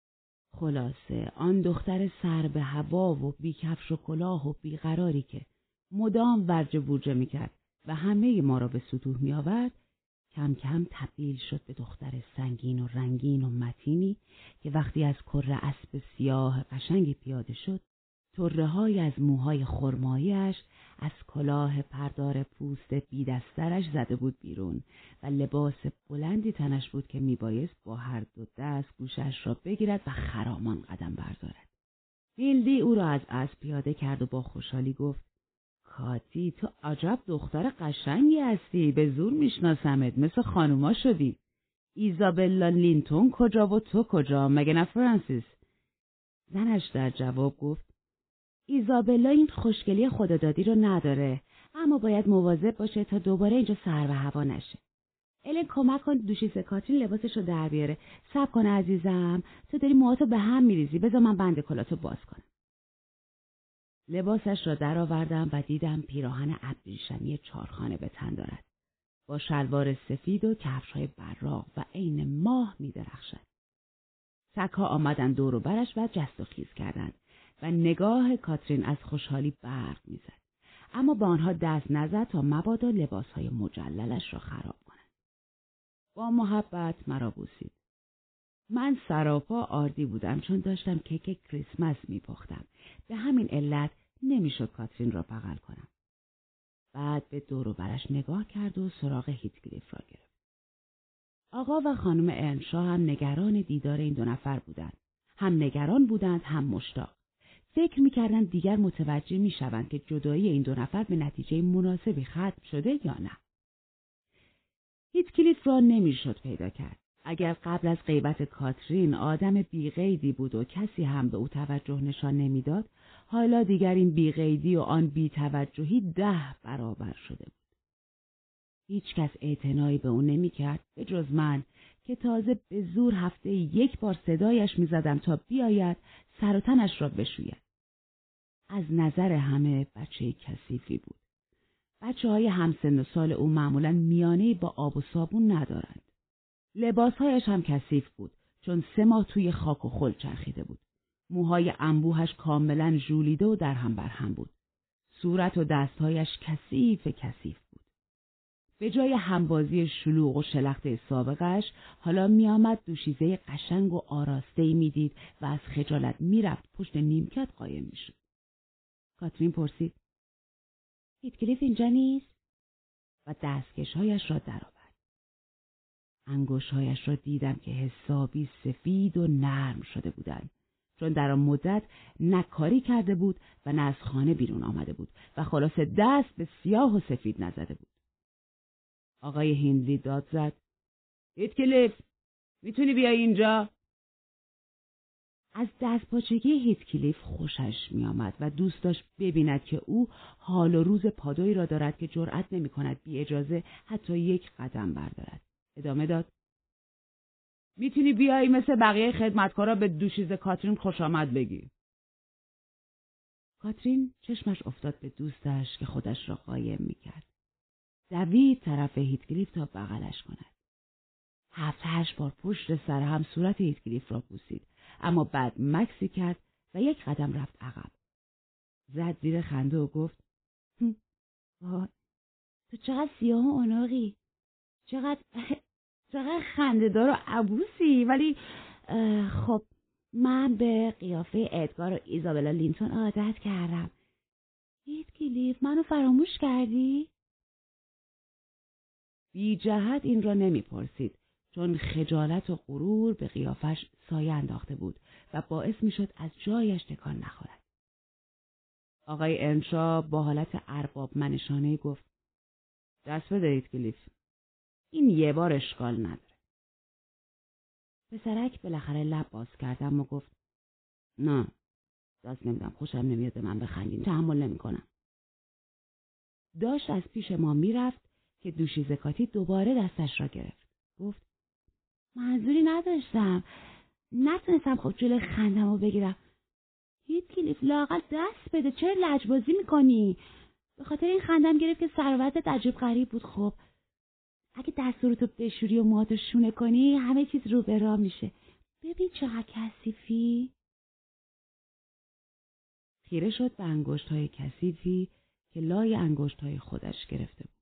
خلاصه آن دختر سر به هوا و بی کفش و کلاه و بیقراری که مدام ورجه بورجه می کرد و همه ما را به سطوح می آورد، کم کم تبدیل شد به دختر سنگین و رنگین و متینی که وقتی از کره اسب سیاه قشنگی پیاده شد، طره‌های از موهای خرمایی‌اش از کلاه پردار پوست بیدسترش زده بود بیرون و لباس بلندی تنش بود که میبایست با هر دو دست گوشش را بگیرد و خرامان قدم بردارد. بیلدی او را از اسب پیاده کرد و با خوشحالی گفت: کاتی، تو عجب دختر قشنگی هستی، به زور میشناسمت، مثل خانوما شدی. ایزابلا لینتون کجا و تو کجا، مگه نه فرانسیس؟ زنش در جواب گفت: ایزابلا این خوشگلی خوددادی رو نداره، اما باید مواظب باشه تا دوباره اینجا سر و هوا نشه. الن کمک کن دوشیزه کاترین لباسش رو در بیاره. صبر کن عزیزم، تو داری موهاتو به هم میریزی، بذار من بند کلاتو باز کنم. لباسش را در آوردم و دیدم پیراهن ابریشمی 4 خانه به تن دارد، با شلوار سفید و کفش‌های براق و عین ماه می‌درخشد. سگ‌ها آمدن دور و برش و جست و خیز کردند و نگاه کاترین از خوشحالی برق می‌زد، اما با آنها دست نزد تا مبادا لباس‌های مجللش را خراب کنند. با محبت مرا بوسید. من سراپا آردی بودم چون داشتم کیک کریسمس می‌پختم، به همین علت نمی‌شد کاترین را بغل کنم. بعد به دور و برش نگاه کرد و سراغ هیتکلیف را گرفت. آقا و خانم ارنشا هم نگران دیدار این 2 نفر بودند. هم نگران بودند هم مشتاق. فکر می‌کردند دیگر متوجه می‌شوند که جدایی این 2 نفر به نتیجه مناسبی ختم شده یا نه. هیتکلیف را نمی‌شد پیدا کرد. اگر قبل از غیبت کاترین آدم بی‌قیدی بود و کسی هم به او توجه نشان نمی‌داد، حالا دیگر این بی‌قیدی و آن بی‌توجهی 10 برابر شده بود. هیچ کس اعتنایی به او نمی‌کرد به جز من که تازه به زور هفته 1 بار صدایش می‌زدم تا بیاید سر و تنش را بشوید. از نظر همه بچه کثیفی بود. بچه‌های همسن و سال او معمولاً میانه‌ای با آب و صابون ندارند. لباسهایش هم کثیف بود چون 3 ماه توی خاک و خل چرخیده بود. موهای انبوهش کاملاً ژولیده و در هم بر هم بود. صورت و دستهایش کثیف بود. به جای همبازی شلوغ و شلخته سابقش، حالا میآمد دوشیزه قشنگ و آراسته‌ای میدید و از خجالت میرفت پشت نیمکت قایم میشد. کاترین پرسید: هیتکلیف اینجا نیست؟ و دستکش‌هایش را درآورد. انگشت‌هایش را دیدم که حسابی سفید و نرم شده بودند، چون در آن مدت نه کاری کرده بود و نه از خانه بیرون آمده بود و خلاصه دست به سیاه و سفید نزده بود. آقای هندلی داد زد: هیتکلیف، میتونی بیای اینجا؟ از دستپاچگی هیتکلیف خوشش میآمد و دوست داشت ببیند که او حال و روز پادویی را دارد که جرأت نمی‌کند بی اجازه حتی یک قدم بردارد. ادامه داد: میتونی بیایی مثل بقیه خدمتکارا به دوشیزه کاترین خوش آمد بگی. کاترین چشمش افتاد به دوستش که خودش را قایم میکرد. دوید طرف هیتکلیف تا بغلش کند. 7-8 بار پشت سر هم صورت هیتکلیف را بوسید، اما بعد مکسی کرد و یک قدم رفت عقب. زد زیر خنده و گفت: تو چقدر سیاه و اوناقی، چقدر خنده‌دار و عبوسی، ولی خب من به قیافه ادگار و ایزابلا لینتون عادت کردم. هیتکلیف، منو فراموش کردی؟ بی جهت این را نمی‌پرسید، چون خجالت و غرور به قیافش سایه انداخته بود و باعث میشد از جایش تکان نخورد. آقای ارنشا با حالت ارباب منشانه گفت: دست بده هیتکلیف، این یه بار اشکال نداره. پسرک بالاخره لب باز کردم و گفت: نه، دست نمیدم، خوشم نمیاد به من بخندین، تحمل نمی‌کنم. داشت از پیش ما میرفت که دوشیزه کاتی دوباره دستش را گرفت. گفت: منظوری نداشتم، نتونستم خب جلوی خندم رو بگیرم. هیتکلیف، لااقل دست بده، چرا لجبازی میکنی؟ به خاطر این خندم گرفت که سروتت عجیب غریب بود. خب اگه دستورتو بشوری و موهاتو شونه کنی همه چیز رو به راه میشه. ببین چقدر کثیفی. خیره شد به انگشت‌های کثیفی که لای انگشت‌های خودش گرفته بود.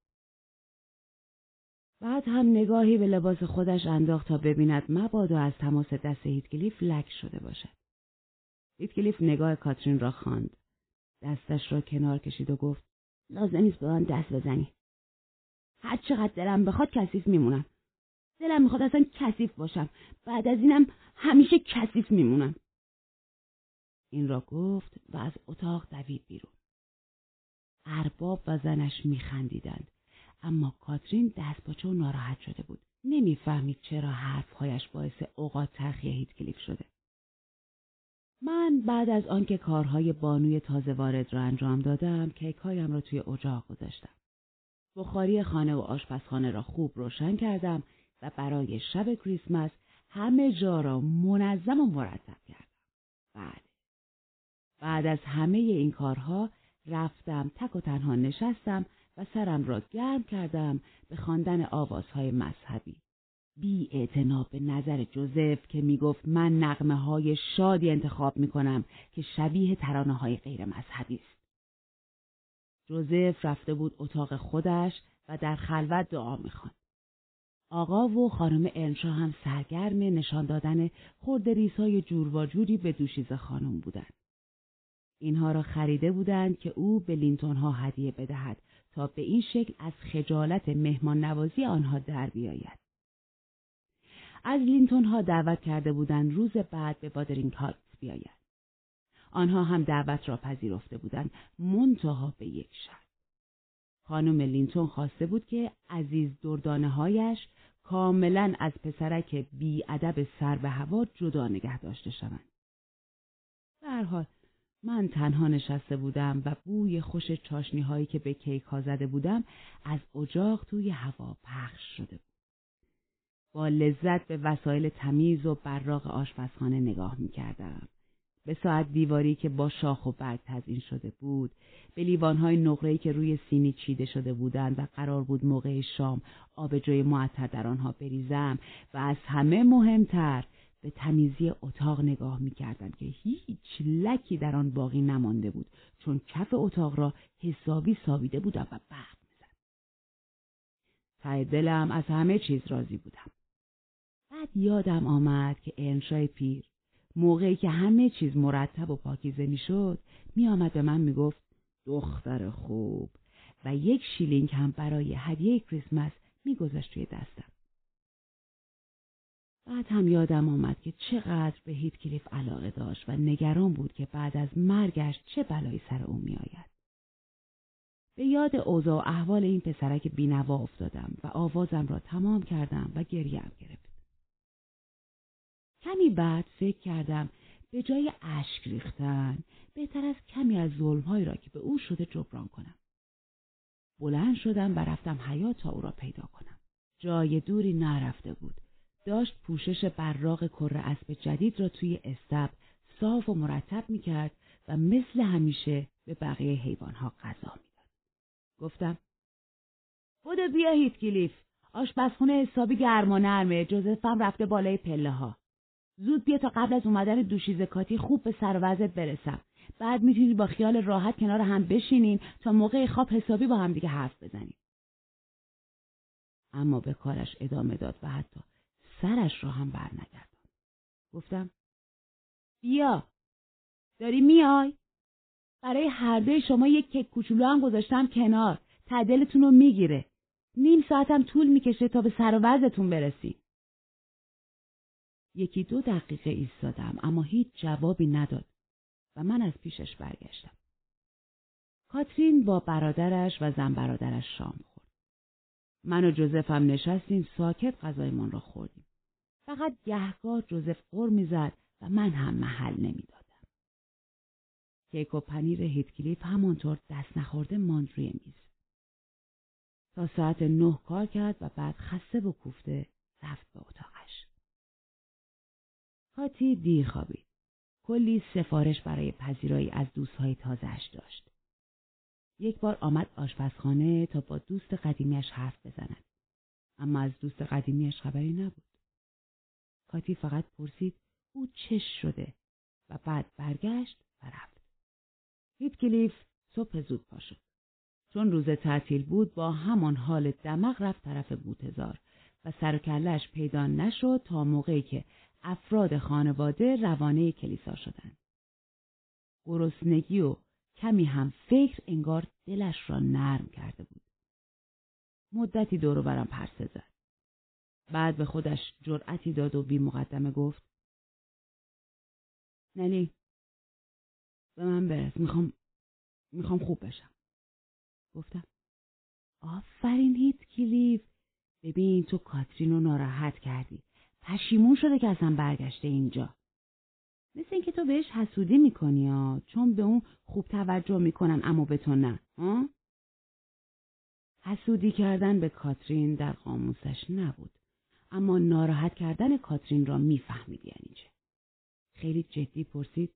بعد هم نگاهی به لباس خودش انداخت تا ببیند مبادا از تماس دست هیتکلیف لک شده باشد. هیتکلیف نگاه کاترین را خواند. دستش را کنار کشید و گفت: لازم نیست به من دست بزنی. هر چقدر دلم بخواد کثیف میمونم. دلم میخواد اصلا کثیف باشم. بعد از اینم همیشه کثیف میمونم. این را گفت و از اتاق دوید بیرون. ارباب و زنش میخندیدند، اما کاترین دستپاچه و ناراحت شده بود. نمیفهمید چرا حرفهایش باعث اوقات تلخی هیتکلیف شده. من بعد از آنکه کارهای بانوی تازه وارد را انجام دادم، کیک‌هایم را توی اجاق گذاشتم. بخاری خانه و آشپزخانه را خوب روشن کردم و برای شب کریسمس همه جا را منظم و مرتب کردم. بعد از همه این کارها رفتم تک و تنها نشستم و سرم را گرم کردم به خواندن آوازهای مذهبی. بی اعتنا به نظر جوزف که میگفت من نغمه‌های شادی انتخاب میکنم که شبیه ترانه‌های غیر مذهبی است. جوزف رفته بود اتاق خودش و در خلوت دعا میخواند. آقا و خانم ارنشا هم سرگرم نشان دادن خرده ریزهای جور و جوری به دوشیزه خانم بودند. اینها را خریده بودند که او به لینتون ها هدیه بدهد تا به این شکل از خجالت مهمان نوازی آنها در بیاید. از لینتون ها دعوت کرده بودند روز بعد به وادرینگ هایتس بیاید. آنها هم دعوت را پذیرفته بودند، منتها به یک شرط. خانم لینتون خواسته بود که عزیز دردانه هایش کاملا از پسرک بی ادب سر به هوا جدا نگه داشته شوند. به هر حال من تنها نشسته بودم و بوی خوش چاشنی هایی که به کیک ها زده بودم از اجاق توی هوا پخش شده بود. با لذت به وسایل تمیز و براق آشپزخانه نگاه می کردم. به ساعت دیواری که با شاخ و برگ تزیین شده بود، به لیوان‌های نقره‌ای که روی سینی چیده شده بودند و قرار بود موقع شام آبجوی معطر در آنها بریزم و از همه مهمتر به تمیزی اتاق نگاه می‌کردم که هیچ لکی در آن باقی نمانده بود، چون کف اتاق را حسابی سابیده بودم و برق می‌زد. ته دلم از همه چیز راضی بودم. بعد یادم آمد که ارنشای پیر موقعی که همه چیز مرتب و پاکیزه میشد میآمد به من میگفت دختر خوب و 1 شیلینگ هم برای هدیه کریسمس میگذاشت توی دستم. بعد هم یادم آمد که چقدر به هیتکلیف علاقه داشت و نگران بود که بعد از مرگش چه بلایی سر او میآید. به یاد اوضاع و احوال این پسرک بی‌نوا افتادم و آوازم را تمام کردم و گریم گرفت. کمی بعد فکر کردم به جای اشک ریختن بهتر است کمی از ظلم‌هایی را که به او شده جبران کنم. بلند شدم و رفتم حیاط تا او را پیدا کنم. جای دوری نرفته بود. داشت پوشش براق کره اسب جدید را توی استبل صاف و مرتب می‌کرد و مثل همیشه به بقیه حیوان‌ها غذا می‌داد. گفتم بودو بیا هیتکلیف، آشپزخونه حسابی گرم و نرمه، جوزفم رفته بالای پله‌ها. زود بیا تا قبل از اومدن دوشیزه کاتی خوب به سر و وضعت برسم. بعد میتونی با خیال راحت کنار هم بشینین تا موقع خواب حسابی با هم دیگه حرف بزنیم. اما به کارش ادامه داد و حتی سرش را هم برنگرداند. گفتم بیا، داری میای؟ برای هر دوی شما 1 کیک کوچولو هم گذاشتم کنار، ته دلتون رو میگیره. 1/2 ساعتم طول میکشه تا به سر و وضعتون برسی. 1-2 دقیقه ایستادم اما هیچ جوابی نداد و من از پیشش برگشتم. کاترین با برادرش و زن برادرش شام خورد. من و جوزفم نشستیم ساکت غذایمان را خوردیم. فقط گهگاه جوزف غر میزد و من هم محل نمیدادم. کیک و پنیر هیتکلیف همانطور دست نخورده ماند روی میز. تا ساعت 9 کار کرد و بعد خسته و کوفته رفت به اتاقش. کاتی دیر خوابید. کلی سفارش برای پذیرایی از دوستهای تازه‌اش داشت. 1 بار آمد آشپزخانه تا با دوست قدیمیش حرف بزند. اما از دوست قدیمیش خبری نبود. کاتی فقط پرسید او چش شده و بعد برگشت و رفت. هیتکلیف صبح زود پا شد. چون روز تعطیل بود با همان حال دمق رفت طرف بوته‌زار و سر و کله‌اش پیدا نشد تا موقعی که افراد خانواده روانه کلیسا شدند. گرسنگی و کمی هم فکر انگار دلش را نرم کرده بود. مدتی دور و برم پرسه زد. بعد به خودش جرأتی داد و بی مقدمه گفت نلی به من برس، میخوام خوب بشم. گفتم آفرین هیتکلیف، ببین تو کاترین رو ناراحت کردی، پشیمون شده که اصلا برگشته اینجا. مثل این که تو بهش حسودی میکنی چون به اون خوب توجه میکنن اما به تو نه. حسودی کردن به کاترین در قاموسش نبود، اما ناراحت کردن کاترین را میفهمید یعنی چه. خیلی جدی پرسید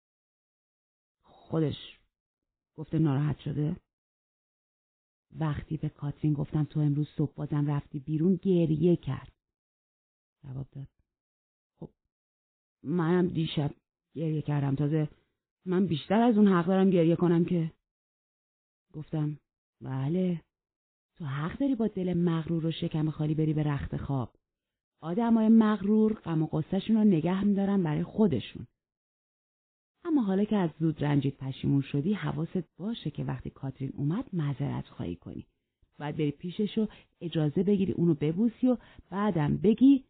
خودش گفته ناراحت شده؟ وقتی به کاترین گفتم تو امروز صبح بازم رفتی بیرون گریه کرد. جواب داد خب منم دیشب گریه کردم، تازه من بیشتر از اون حق دارم گریه کنم که. گفتم بله تو حق داری با دل مغرور و شکم خالی بری به رخت خواب. آدمای مغرور غم و غصه‌شون رو نگه می‌دارن برای خودشون. اما حالا که از زود رنجید پشیمون شدی حواست باشه که وقتی کاترین اومد معذرت خواهی کنی. بعد بری پیشش و اجازه بگیری اونو ببوسی و بعدم بگی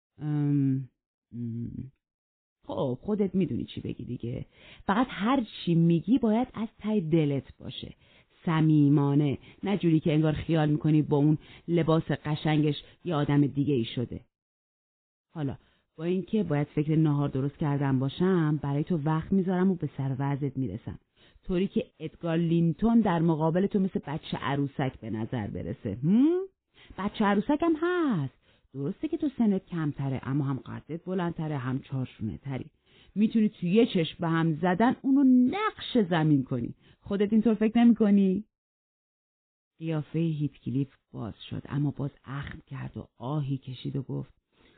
خب خودت میدونی چی بگی دیگه. فقط هر چی میگی باید از ته دلت باشه، صمیمانه، نه جوری که انگار خیال میکنی با اون لباس قشنگش یه آدم دیگه ای شده. حالا با اینکه باید فکر ناهار درست کردن باشم برای تو وقت میذارم و به سر وضعت میرسم، طوری که ادگار لینتون در مقابل تو مثل بچه عروسک به نظر برسه. بچه عروسک هم هست، درسته که تو سنت کمتره اما هم قدت بلندتره هم چارشونه تری، میتونی تو یه چشم به هم زدن اونو نقش زمین کنی. خودت اینطور فکر نمی کنی؟ قیافه هیتکلیف باز شد اما باز اخم کرد و آهی کشید و گفت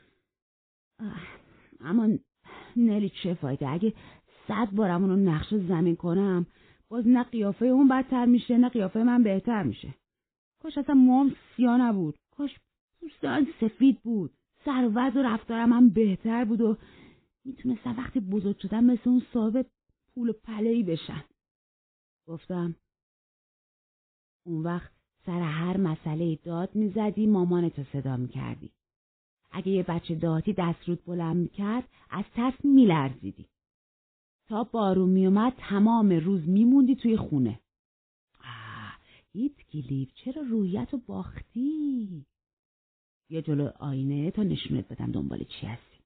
اما نلی چه فایده، اگه 100 بارم اونو نقش زمین کنم باز نه قیافه اون بدتر میشه نه قیافه من بهتر میشه. کاش اصلا موام سیاه نبود، کاش پوستم سفید بود، سر و وضع و رفتارم هم بهتر بود و میتونستم وقتی بزرگ شدم مثل اون صاحب پول و پله‌ای بشن. گفتم اون وقت سر هر مسئله داد میزدی، مامانتو صدا میکردی. اگه یه بچه دهاتی دست رود بلند میکرد از ترس میلرزیدی. تا بارون میومد تمام روز میموندی توی خونه. هیتکلیف چرا روحیتو باختی؟ یه جلو آینه تا نشونت بدم دنبال چی هستی.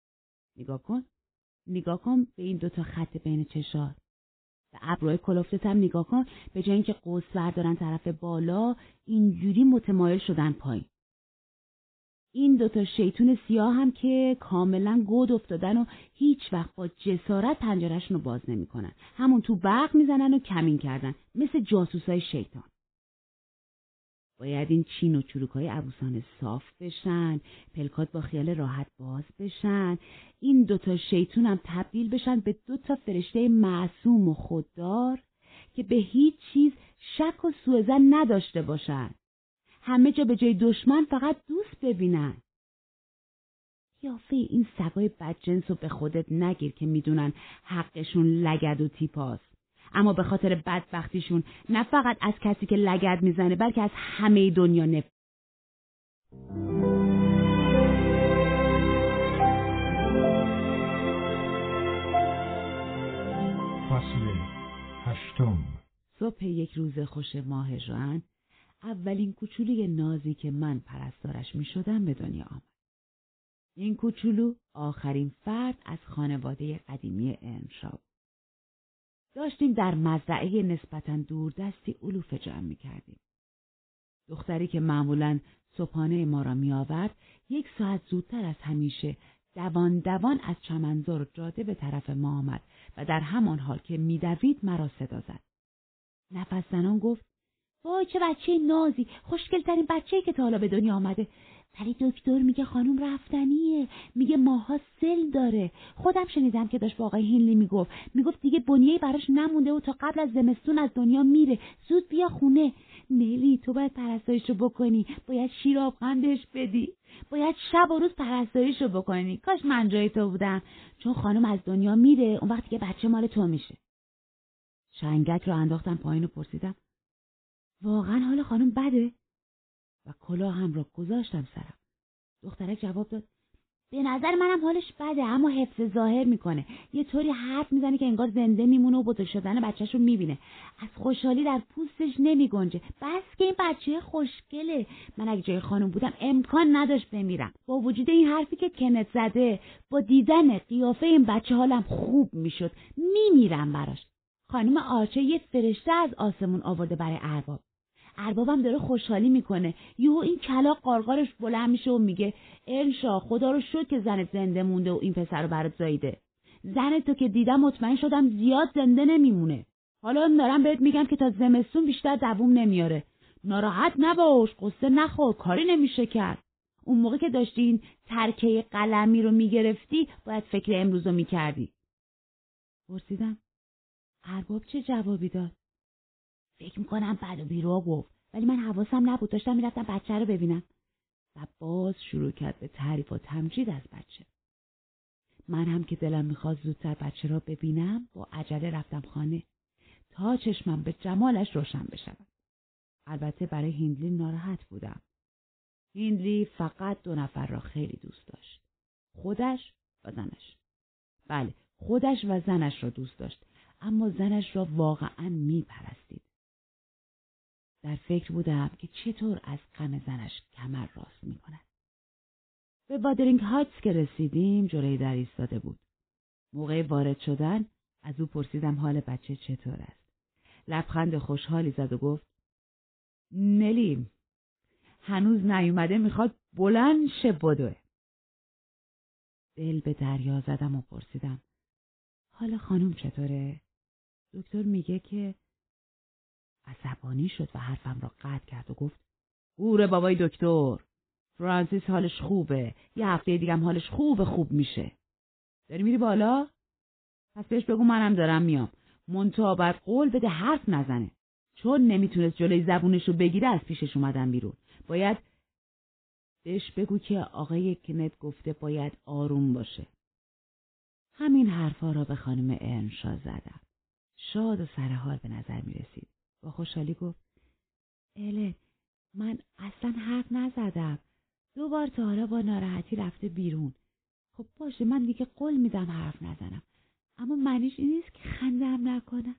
نگاه کن به این دوتا خط بین چشات. به ابروهای کلفتت هم نگاه کن، به جای اینکه قوس بردارن طرف بالا اینجوری متمایل شدن پایین. این دوتا شیطون سیاه هم که کاملا گود افتادن و هیچ وقت با جسارت پنجره‌شون رو باز نمی‌کنن. همون تو برق میزنن و کمین کردن، مثل جاسوسای شیطان. باید این چین و چروکای عروسان صاف بشن، پلکات با خیال راحت باز بشن، این دوتا شیطون هم تبدیل بشن به دوتا فرشته معصوم و خوددار که به هیچ چیز شک و سوءظن نداشته باشن. همه جا به جای دشمن فقط دوست ببینن. قیافه این سگای بدجنس رو به خودت نگیر که میدونن حقشون لگد و تیپاست، اما به خاطر بدبختیشون نه فقط از کسی که لگد میزنه بلکه از همه دنیا نفرت. فصل 8. صبح یک روز خوش ماه ژوئن، اولین کوچولوی نازی که من پرستارش می شدم به دنیا آمد. این کوچولو آخرین فرد از خانواده قدیمی ارنشا بود. داشتیم در مزرعه نسبتاً دوردستی علوفه جمع می کردیم. دختری که معمولاً صبحانه ما را می آورد، 1 ساعت زودتر از همیشه دوان از چمنزار و جاده به طرف ما آمد و در همان حال که می دوید مرا صدا زد. نفس زنان گفت: وای چه بچه نازی، خوشگل‌ترین بچه‌ای که تا حالا به دنیا آمده. ولی دکتر میگه خانم رفتنیه، میگه ماها سل داره. خودم شنیدم که داشت با آقای هینلی میگفت دیگه بنیه‌ای براش نمونده و تا قبل از زمستون از دنیا میره. زود بیا خونه. نیلی تو باید پرستاریشو بکنی، باید شیر آب قندش بدی، باید شب و روز پرستاریشو بکنی. کاش من جای تو بودم، چون خانم از دنیا میره، اون وقتی که بچه مال تو میشه. شنگک رو انداختم پایین و پرسیدم: واقعا حال خانم بده؟ و کلاه هم را گذاشتم سرم. دخترک جواب داد: به نظر منم حالش بده، اما حفظ ظاهر میکنه. یه طوری حرف میزنه که انگار زنده میمونه و بزرگ شدن بچه‌شو میبینه. از خوشحالی در پوستش نمیگنجه. بس که این بچه خوشگله. من اگه جای خانم بودم امکان نداشت بمیرم. با وجود این حرفی که کنت زده، با دیدن قیافه این بچه حالم خوب میشد. میمیرم براش. خانم آرچه یه فرشته از آسمون آورده برای ارباب. اربابم داره خوشحالی میکنه. یهو این کلاغ قارقارش بلند میشه و میگه: ارشا خدا رو شکر که زنت زنده مونده و این پسر رو برات زاییده. زن تو که دیدم مطمئن شدم زیاد زنده نمیمونه. حالا دارم بهت میگم که تا زمستون بیشتر دووم نمیاره. ناراحت نباش، قصه نخور، کاری نمیشه کرد. اون موقع که داشتی این ترکه قلمی رو میگرفتی باید فکر امروز رو میکردی. پرسیدم: ارباب چه جوابی داد؟ فکر میکنم بد و بیرا گفت، ولی من حواسم نبود، داشتم میرفتم بچه رو ببینم. و باز شروع کرد به تعریف و تمجید از بچه. من هم که دلم میخواست زودتر بچه را ببینم با عجله رفتم خانه تا چشمم به جمالش روشن بشود. البته برای هیندلی ناراحت بودم. هیندلی فقط 2 نفر را خیلی دوست داشت: خودش و زنش. بله، خودش و زنش را دوست داشت، اما زنش را واقعا میپرستید. در فکر بودم که چطور از غم زنش کمر راست میکند. به وادرینگ هایتس که رسیدیم جلوی در ایستاده بود. موقع وارد شدن از او پرسیدم حال بچه چطور است. لبخند خوشحالی زد و گفت: نلی هنوز نیومده، میخواد بلند شه بدوه. دل به دریا زدم و پرسیدم: حال خانم چطوره؟ دکتر میگه که... عصبانی شد و حرفم را قطع کرد و گفت: گوره بابای دکتر، فرانسیس حالش خوبه، یه هفته دیگه هم حالش خوب میشه. داری میری بالا؟ پس بهش بگو منم دارم میام. منتها باید قول بده حرف نزنه. چون نمیتونست جلوی زبونش رو بگیره از پیشش اومدم بیرون. باید بهش بگو که آقای کنت گفته باید آروم باشه. همین حرفا را به خانم ارنشا زدم. شاد و سرحال به نظر می رسید. با خوشحالی گفت الن، من اصلا حرف نزدم. 2 بار تا حالا با ناراحتی رفته بیرون. خب باشه، من دیگه قول میدم حرف نزنم، اما معنیش این نیست که خندم نکنم.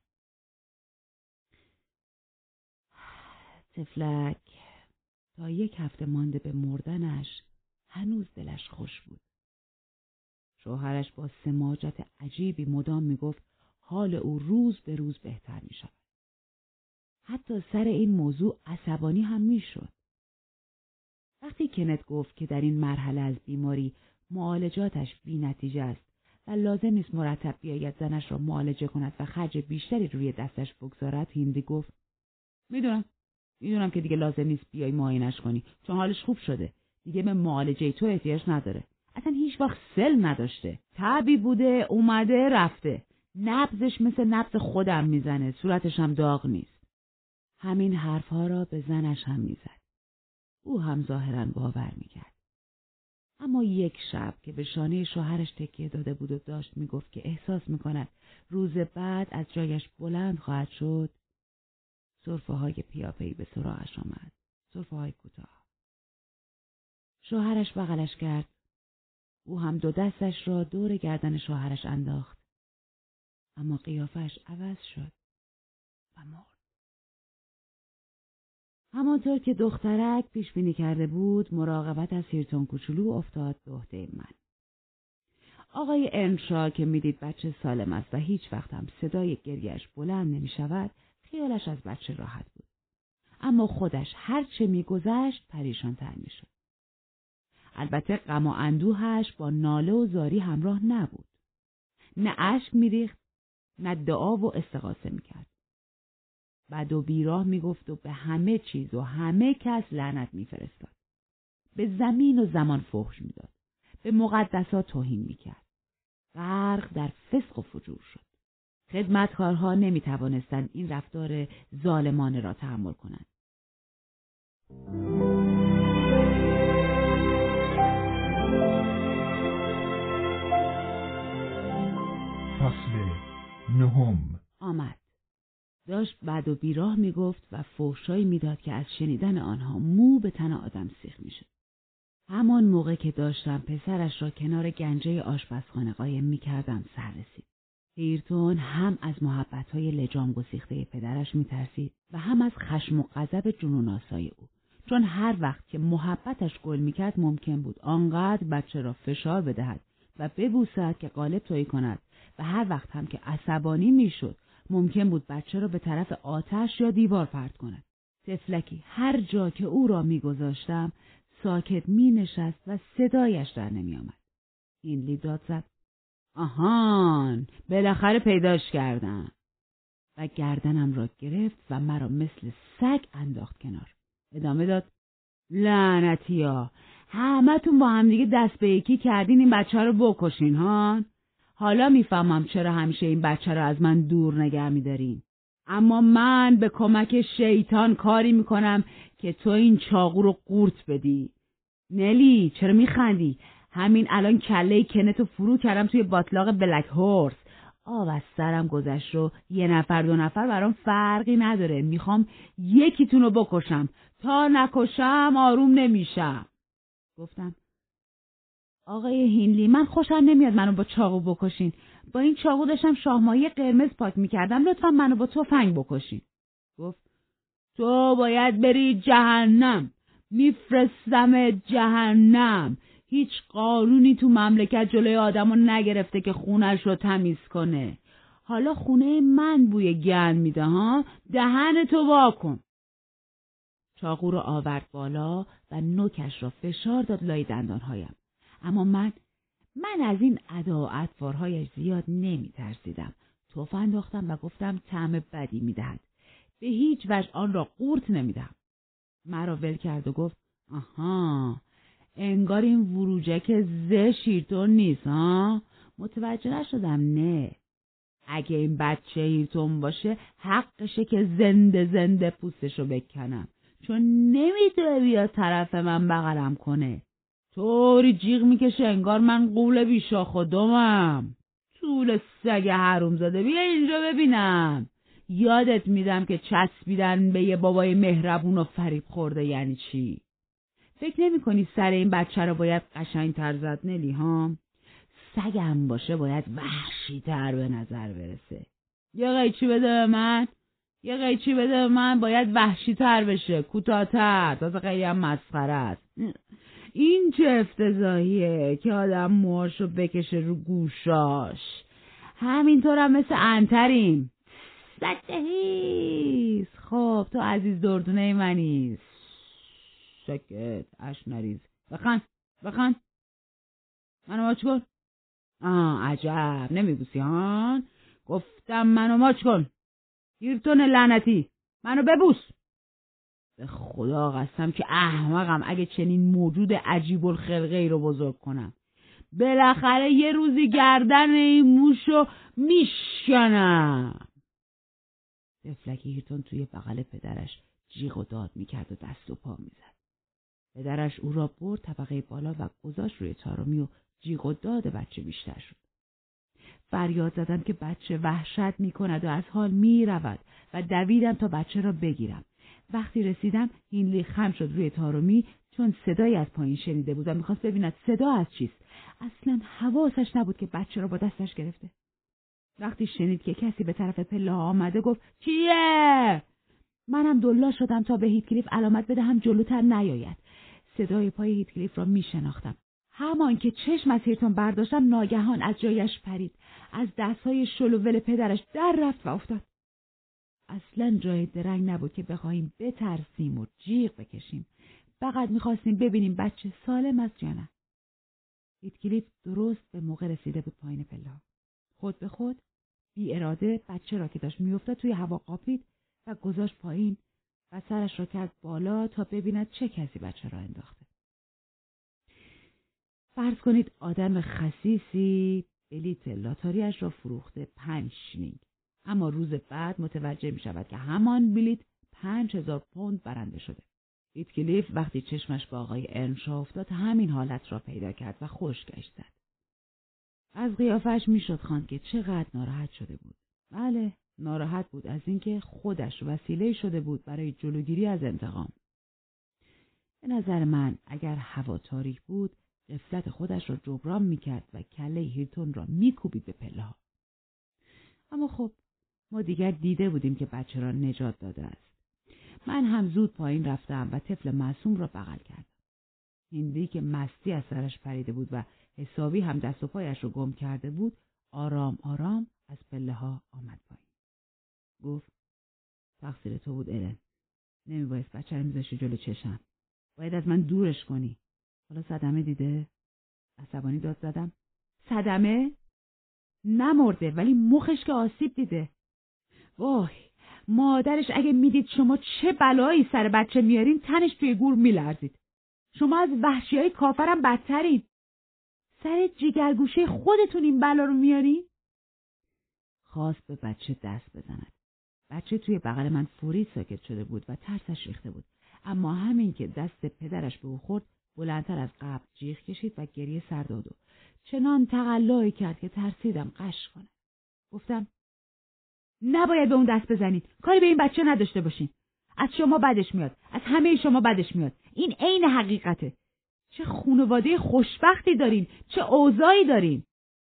تفلک تا 1 هفته مانده به مردنش هنوز دلش خوش بود. شوهرش با سماجت عجیبی مدام میگفت حال او روز به روز بهتر میشود. حتی سر این موضوع عصبانی هم میشد. وقتی کنت گفت که در این مرحله از بیماری معالجاتش بی نتیجه است و لازم نیست مرتب بیاید زنش را معالجه کند و خرج بیشتری روی دستش بگذارد، هندی گفت میدونم که دیگه لازم نیست بیای معاینش کنی، چون حالش خوب شده. دیگه به معالجه تو احتیاج نداره. اصلا هیچ وقت سل نداشته. تبی بوده، اومده، رفته. نبضش مثل نبض خودم میزنه، صورتش هم داغ نیست. همین حرفها را به زنش هم میزد. او هم ظاهراً باور میکرد. اما یک شب که به شانه شوهرش تکیه داده بود و داشت میگفت که احساس میکند روز بعد از جایش بلند خواهد شد، سرفه‌های پیاپی به سراغش آمد. سرفه‌های کوتاه. شوهرش بغلش کرد. او هم 2 دستش را دور گردن شوهرش انداخت. اما قیافش عوض شد و مرد. همانطور که دخترک پیش بینی کرده بود، مراقبت از هیرتون کوچولو افتاد به عهده من. آقای ارنشا که میدید بچه سالم است و هیچ وقت هم صدای گریه‌اش بلند نمی شود، خیالش از بچه راحت بود. اما خودش هر چه می‌گذشت پریشان‌تر می‌شد. البته غم و اندوهش با ناله و زاری همراه نبود. نه اشک می‌ریخت، نه دعا و استغاثه می‌کرد. بد و بیراه می‌گفت و به همه چیز و همه کس لعنت می‌فرستاد. به زمین و زمان فحش می‌داد. به مقدسات توهین می‌کرد. غرق در فسق و فجور شد. خدمتکارها نمی‌توانستند این رفتار ظالمانه را تحمل کنند. فصل 9 آمد. داشت بد و بیراه میگفت و فحشایی میداد که از شنیدن آنها مو به تن آدم سیخ میشد. همان موقع که داشتم پسرش را کنار گنجه آشپزخانه قایم میکردم سر رسید. هیرتون هم از محبت‌های لجام گسیخته پدرش میترسید و هم از خشم و غضب جنون‌آسای او، چون هر وقت که محبتش گل میکرد ممکن بود آنقدر بچه را فشار بدهد و ببوسد که قالب تویی کند و هر وقت هم که عصبانی میشد ممکن بود بچه را به طرف آتش یا دیوار پرت کند. طفلکی هر جا که او را میگذاشتم ساکت مینشست و صدایش در نمیآمد. هینلی داد زد: آهان، بالاخره پیداش کردم. و گردنم را گرفت و مرا مثل سگ انداخت کنار. ادامه داد: لعنتیا، همتون با هم دیگه دست به یکی کردین این بچه رو بکشین ها. حالا میفهمم چرا همیشه این بچه رو از من دور نگه میدارین. اما من به کمک شیطان کاری میکنم که تو این چاقو رو قورت بدی. نلی، چرا میخندی؟ همین الان کله کنتو فرو کردم توی باطلاق بلک هورس. آب از سرم گذشت رو 1 نفر 2 نفر برام فرقی نداره. میخوام یکیتون رو بکشم. تا نکشم آروم نمیشم. گفتم: آقای هینلی، من خوشم نمیاد منو با چاقو بکشین. با این چاقو داشتم شاهماهی قرمز پاک میکردم. لطفا منو با تفنگ بکشین. گفت: تو باید بری جهنم. میفرستم جهنم. هیچ قانونی تو مملکت جلوی آدمو نگرفته که خونش رو تمیز کنه. حالا خونه من بوی گند میده ها. دهنتو واکن. چاقو رو آورد بالا و نوکش را فشار داد لای دندانهایم. اما من از این ادا و اطوارهایش زیاد نمی ترسیدم. تف انداختم و گفتم طعم بدی می دهد. به هیچ وجه آن را قورت نمی دهم. مرا ول کرد و گفت: آها، انگار این وروجک هیرتون نیست ها؟ متوجه نشدم. نه، اگه این بچه هیرتون باشه حقشه که زنده پوستشو بکنم، چون نمیتونه بیاد طرف من بغلم کنه. طوری جیغ میکشه انگار من غول بیشاخ و دمم. طول سگ حرومزاده، بیا اینجا ببینم. یادت میدم که چسبیدن به یه بابای مهربون و فریب خورده یعنی چی؟ فکر نمی کنی سر این بچه رو باید قشنگ‌تر زد نلی ها؟ سگم باشه باید وحشی‌تر به نظر برسه. یه قیچی بده به من، باید وحشی‌تر بشه، کوتاه‌تر، تازه خیلی هم مسخره است. این چه افتضاحیه که آدم موهاشو بکشه رو گوشاش. همینطور هم مثل عنتریم. سکهیز. خب تو عزیز دردونه منی. سکت، اش نریز. بخند. منو ماچ کن. عجب، نمیبوسی ها؟ گفتم منو ماچ کن. هیرتون لعنتی، منو ببوس. به خدا قسم که احمقم اگه چنین موجود عجیب الخلقه‌ای رو بزرگ کنم. بالاخره یه روزی گردن این موشو میشکنم. طفلک هیرتون توی بغل پدرش جیغ و داد میکرد و دست و پا میزد. پدرش او را برد طبقه بالا و گذاشت روی طارمی و جیغ و داد بچه بیشتر شد. فریاد زدم که بچه وحشت میکند و از حال میرود و دویدم تا بچه را بگیرم. وقتی رسیدم هینلی خم شد روی طارمی چون صدایی از پایین شنیده بود و میخواست ببیند صدا از چیست. اصلا حواسش نبود که بچه را با دستش گرفته. وقتی شنید که کسی به طرف پله ها آمده گفت کیه؟ منم دلا شدم تا به هیتکلیف علامت بدهم جلوتر نیاید. صدای پای هیتکلیف را میشناختم. همان که چشم از هیرتون برداشتم ناگهان از جایش پرید. از دستهای شلوول پدرش در رفت و افتاد. اصلا جای درنگ نبود که بخواهیم بترسیم و جیغ بکشیم. فقط میخواستیم ببینیم بچه سالم است یا نه. هیتکلیف درست به موقع رسیده بود پایین پله. خود به خود بی اراده بچه را که داشت میافتاد توی هوا قاپید و گذاشت پایین و سرش را کرد بالا تا ببیند چه کسی بچه را انداخته. فرض کنید آدم خسیسی بلیت لاتاریش را فروخته 5 شیلینگ، اما روز بعد متوجه می شود که همان بلیت 5000 پوند برنده شده. هیتکلیف وقتی چشمش با آقای ارنشا افتاد همین حالت را پیدا کرد و خشکش زد. از قیافش میشد خواند که چقدر ناراحت شده بود. بله، ناراحت بود از اینکه خودش وسیله شده بود برای جلوگیری از انتقام. به نظر من اگر هوا تاریک بود غفلت خودش را جبران میکرد و کله هیرتون را میکوبید به پله ها. اما خب ما دیگر دیده بودیم که بچه را نجات داده است. من هم زود پایین رفتم و طفل معصوم را بغل کردم. هندی که مستی از سرش پریده بود و حسابی هم دست و پایش رو گم کرده بود آرام آرام از پله ها آمد پایین. گفت تقصیر تو بود الن. نمیبایست بچه رو میذاشتی جلو چشم. باید از من دورش کنی. حالا صدمه دیده؟ عصبانی داد زدم. صدمه؟ نمرده ولی مخش که آسیب دیده. وای، مادرش اگه میدید شما چه بلایی سر بچه میارین تنش توی گور میلرزید. شما از وحشیای کافرم بدترین. سر جیگرگوشه خودتون این بلا رو میارین؟ خواست به بچه دست بزند. بچه توی بغل من فوری ساکت شده بود و ترسش ریخته بود. اما همین که دست پدرش به او خورد بلندتر از قبل جیغ کشید و گریه سر داد و چنان تقلایی کرد که ترسیدم قش کنه. گفتم نباید به اون دست بزنید. کاری به این بچه نداشته باشین. از شما بدش میاد. از همه شما بدش میاد. این عین حقیقته. چه خانواده خوشبختی دارین. چه اوضاعی دارین.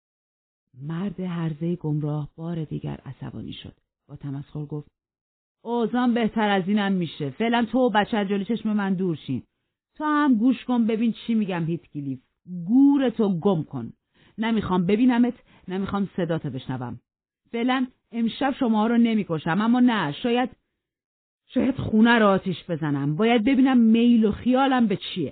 مرد هرزه گمراه بار دیگر عصبانی شد. با تمسخر گفت اوضاع بهتر از اینم میشه. فعلا تو و بچه از جلوی چشم من دور شین. تو هم گوش کن ببین چی میگم هیتکلیف. گورتو گم کن. نمیخوام ببینمت، نمیخوام صداتو بشنوم. فعلا امشب شما رو نمیکشم، اما نه، شاید خونه رو آتیش بزنم. باید ببینم میل و خیالم به چیه.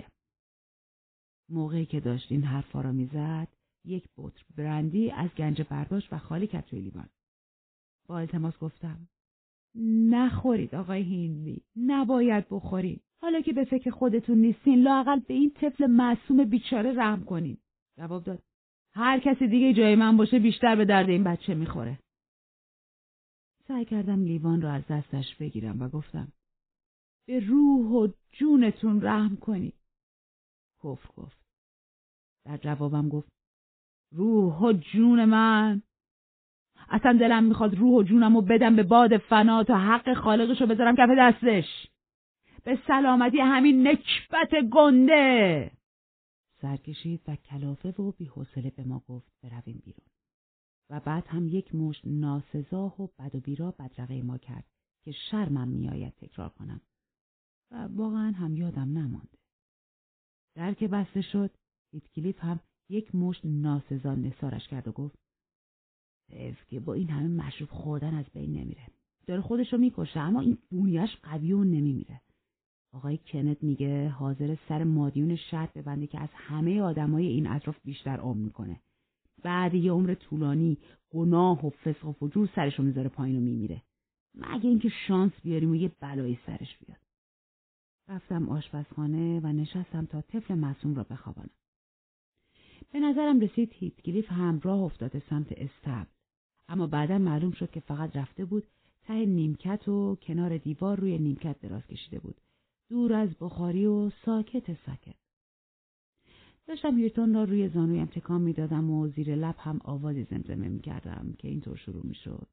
موقعی که داشت این حرفا رو میزد یک بطر برندی از گنج برداشت و خالی کرد توی لیوان. با التماس گفتم نخورید آقای هینلی، نباید بخورید. حالا که به فکر خودتون نیستین لااقل به این طفل معصوم بیچاره رحم کنین. جواب داد هر کسی دیگه جای من باشه بیشتر به درد این بچه میخوره. سعی کردم لیوان رو از دستش بگیرم و گفتم به روح و جونتون رحم کنید. کفر گفت. در جوابم گفت روح و جون من؟ اصلا دلم میخواد روح و جونمو بدم به باد فنا تا حق خالقشو بذارم کف دستش. به سلامتی همین نکبت گنده. سر کشید و کلافه و بی‌حوصله به ما گفت برویم بیرون. و بعد هم یک مشت ناسزا و بد و بیرا بدرقه ما کرد که شرمم میآید تکرار کنم. و واقعا هم یادم نمانده. در که بسته شد، هیتکلیف هم یک مشت ناسزا نثارش کرد و گفت حیف که با این همه مشروب خوردن از بین نمیره. داره خودشو میکشه اما این بونیش قوی و نمیمیره. آقای کنت میگه حاضر سر مادیون شرط ببنده که از همه آدمای این اطراف بیشتر عمر میکنه. بعد یه عمر طولانی گناه و فسق و فجور سرشو میذاره پایین و میمیره. مگه اینکه شانس بیاریم و یه بلایی سرش بیاد. رفتم آشپزخانه و نشستم تا طفل معصوم را بخوابانم. به نظرم رسید هیتکلیف هم راه افتاده سمت استبل، اما بعدا معلوم شد که فقط رفته بود ته نیمکت و کنار دیوار روی نیمکت دراز کشیده بود، دور از بخاری و ساکت. داشتم هیرتون را روی زانویم تکان میدادم و زیر لب هم آوازی زمزمه میکردم که اینطور شروع میشد.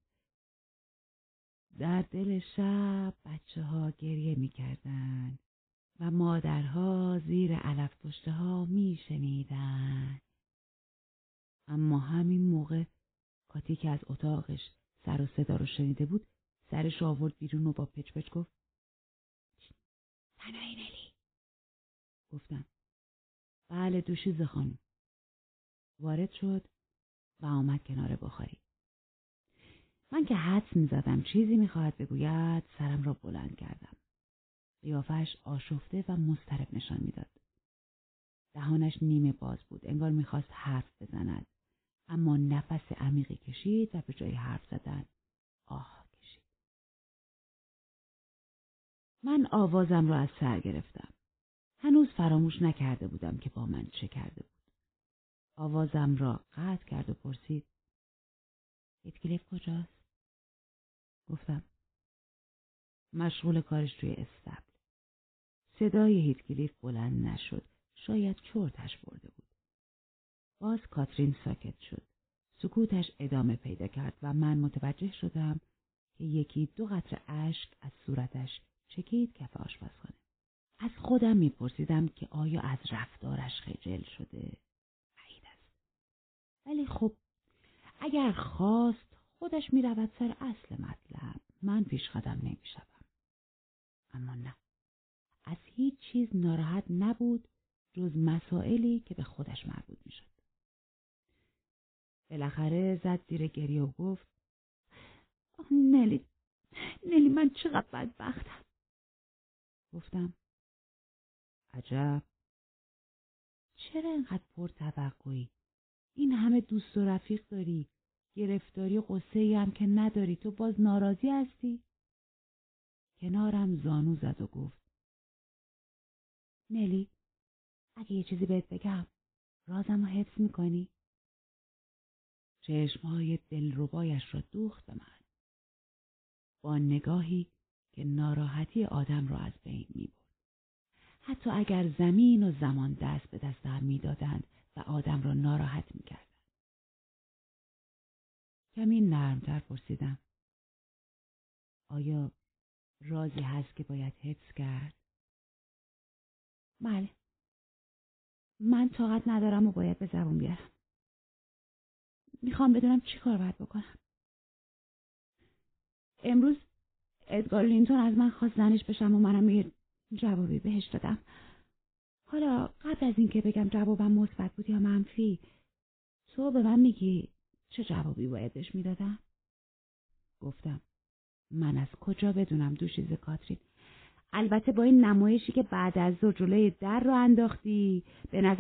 در دل شب بچه‌ها گریه میکردن و مادرها زیر علف پشته ها میشنیدن. اما همین موقع کاتی که از اتاقش سر و صدا رو شنیده بود سرش آورد بیرون و با پچ گفت تنهایی نلی؟ گفتم بله دوشیزه خانم. وارد شد و آمد کنار بخاری. من که حدس می‌زدم چیزی می‌خواهد بگوید سرم را بلند کردم. قیافه‌اش آشفته و مضطرب نشان میداد. دهانش نیمه باز بود، انگار می‌خواست حرف بزند، اما نفس عمیقی کشید و به جای حرف زدن آه کشید. من آوازم را از سر گرفتم. هنوز فراموش نکرده بودم که با من چه کرده بود. آوازم را قطع کرد و پرسید هیتکلیف کجاست؟ گفتم مشغول کارش توی استبل. صدای هیتکلیف بلند نشد، شاید چرتش برده بود. باز کاترین ساکت شد. سکوتش ادامه پیدا کرد و من متوجه شدم که یکی دو قطره اشک از صورتش چکید کف آشپزخانه. از خودم میپرسیدم که آیا از رفتارش خجل شده؟ بعید است. ولی خب اگر خواست خودش میرود سر اصل مطلب. من پیش قدم نمیشوم. اما نه. از هیچ چیز ناراحت نبود جز مسائلی که به خودش مربوط میشد. بالاخره زد زیر گریه و گفت نلی من چقدر بدبختم. گفتم عجب، چرا اینقدر پرتوقعی؟ این همه دوست و رفیق داری، گرفتاری و غصه‌ای هم که نداری، تو باز ناراضی هستی؟ کنارم زانو زد و گفت نلی اگه یه چیزی بهت بگم رازم رو حفظ میکنی؟ چشمهای دلربایش را دوخت به من با نگاهی که ناراحتی آدم را از بین میبرد. حتی اگر زمین و زمان دست به دست هم میدادند و آدم را ناراحت میکردند. کمی نرمتر پرسیدم آیا رازی هست که باید حفظ کرد؟ بله. من طاقت ندارم و باید به زبون بیارم. میخوام بدونم چی کار باید بکنم. امروز ادگار لینتون از من خواست زنش بشم و منم یه جوابی بهش دادم. حالا قبل از این که بگم جوابم مثبت بود یا منفی، تو به من میگی چه جوابی باید بهش میدادم؟ گفتم من از کجا بدونم دوشیزه کاترین؟ البته با این نمایشی که بعد از ظهر جلوی در رو انداختی به نظر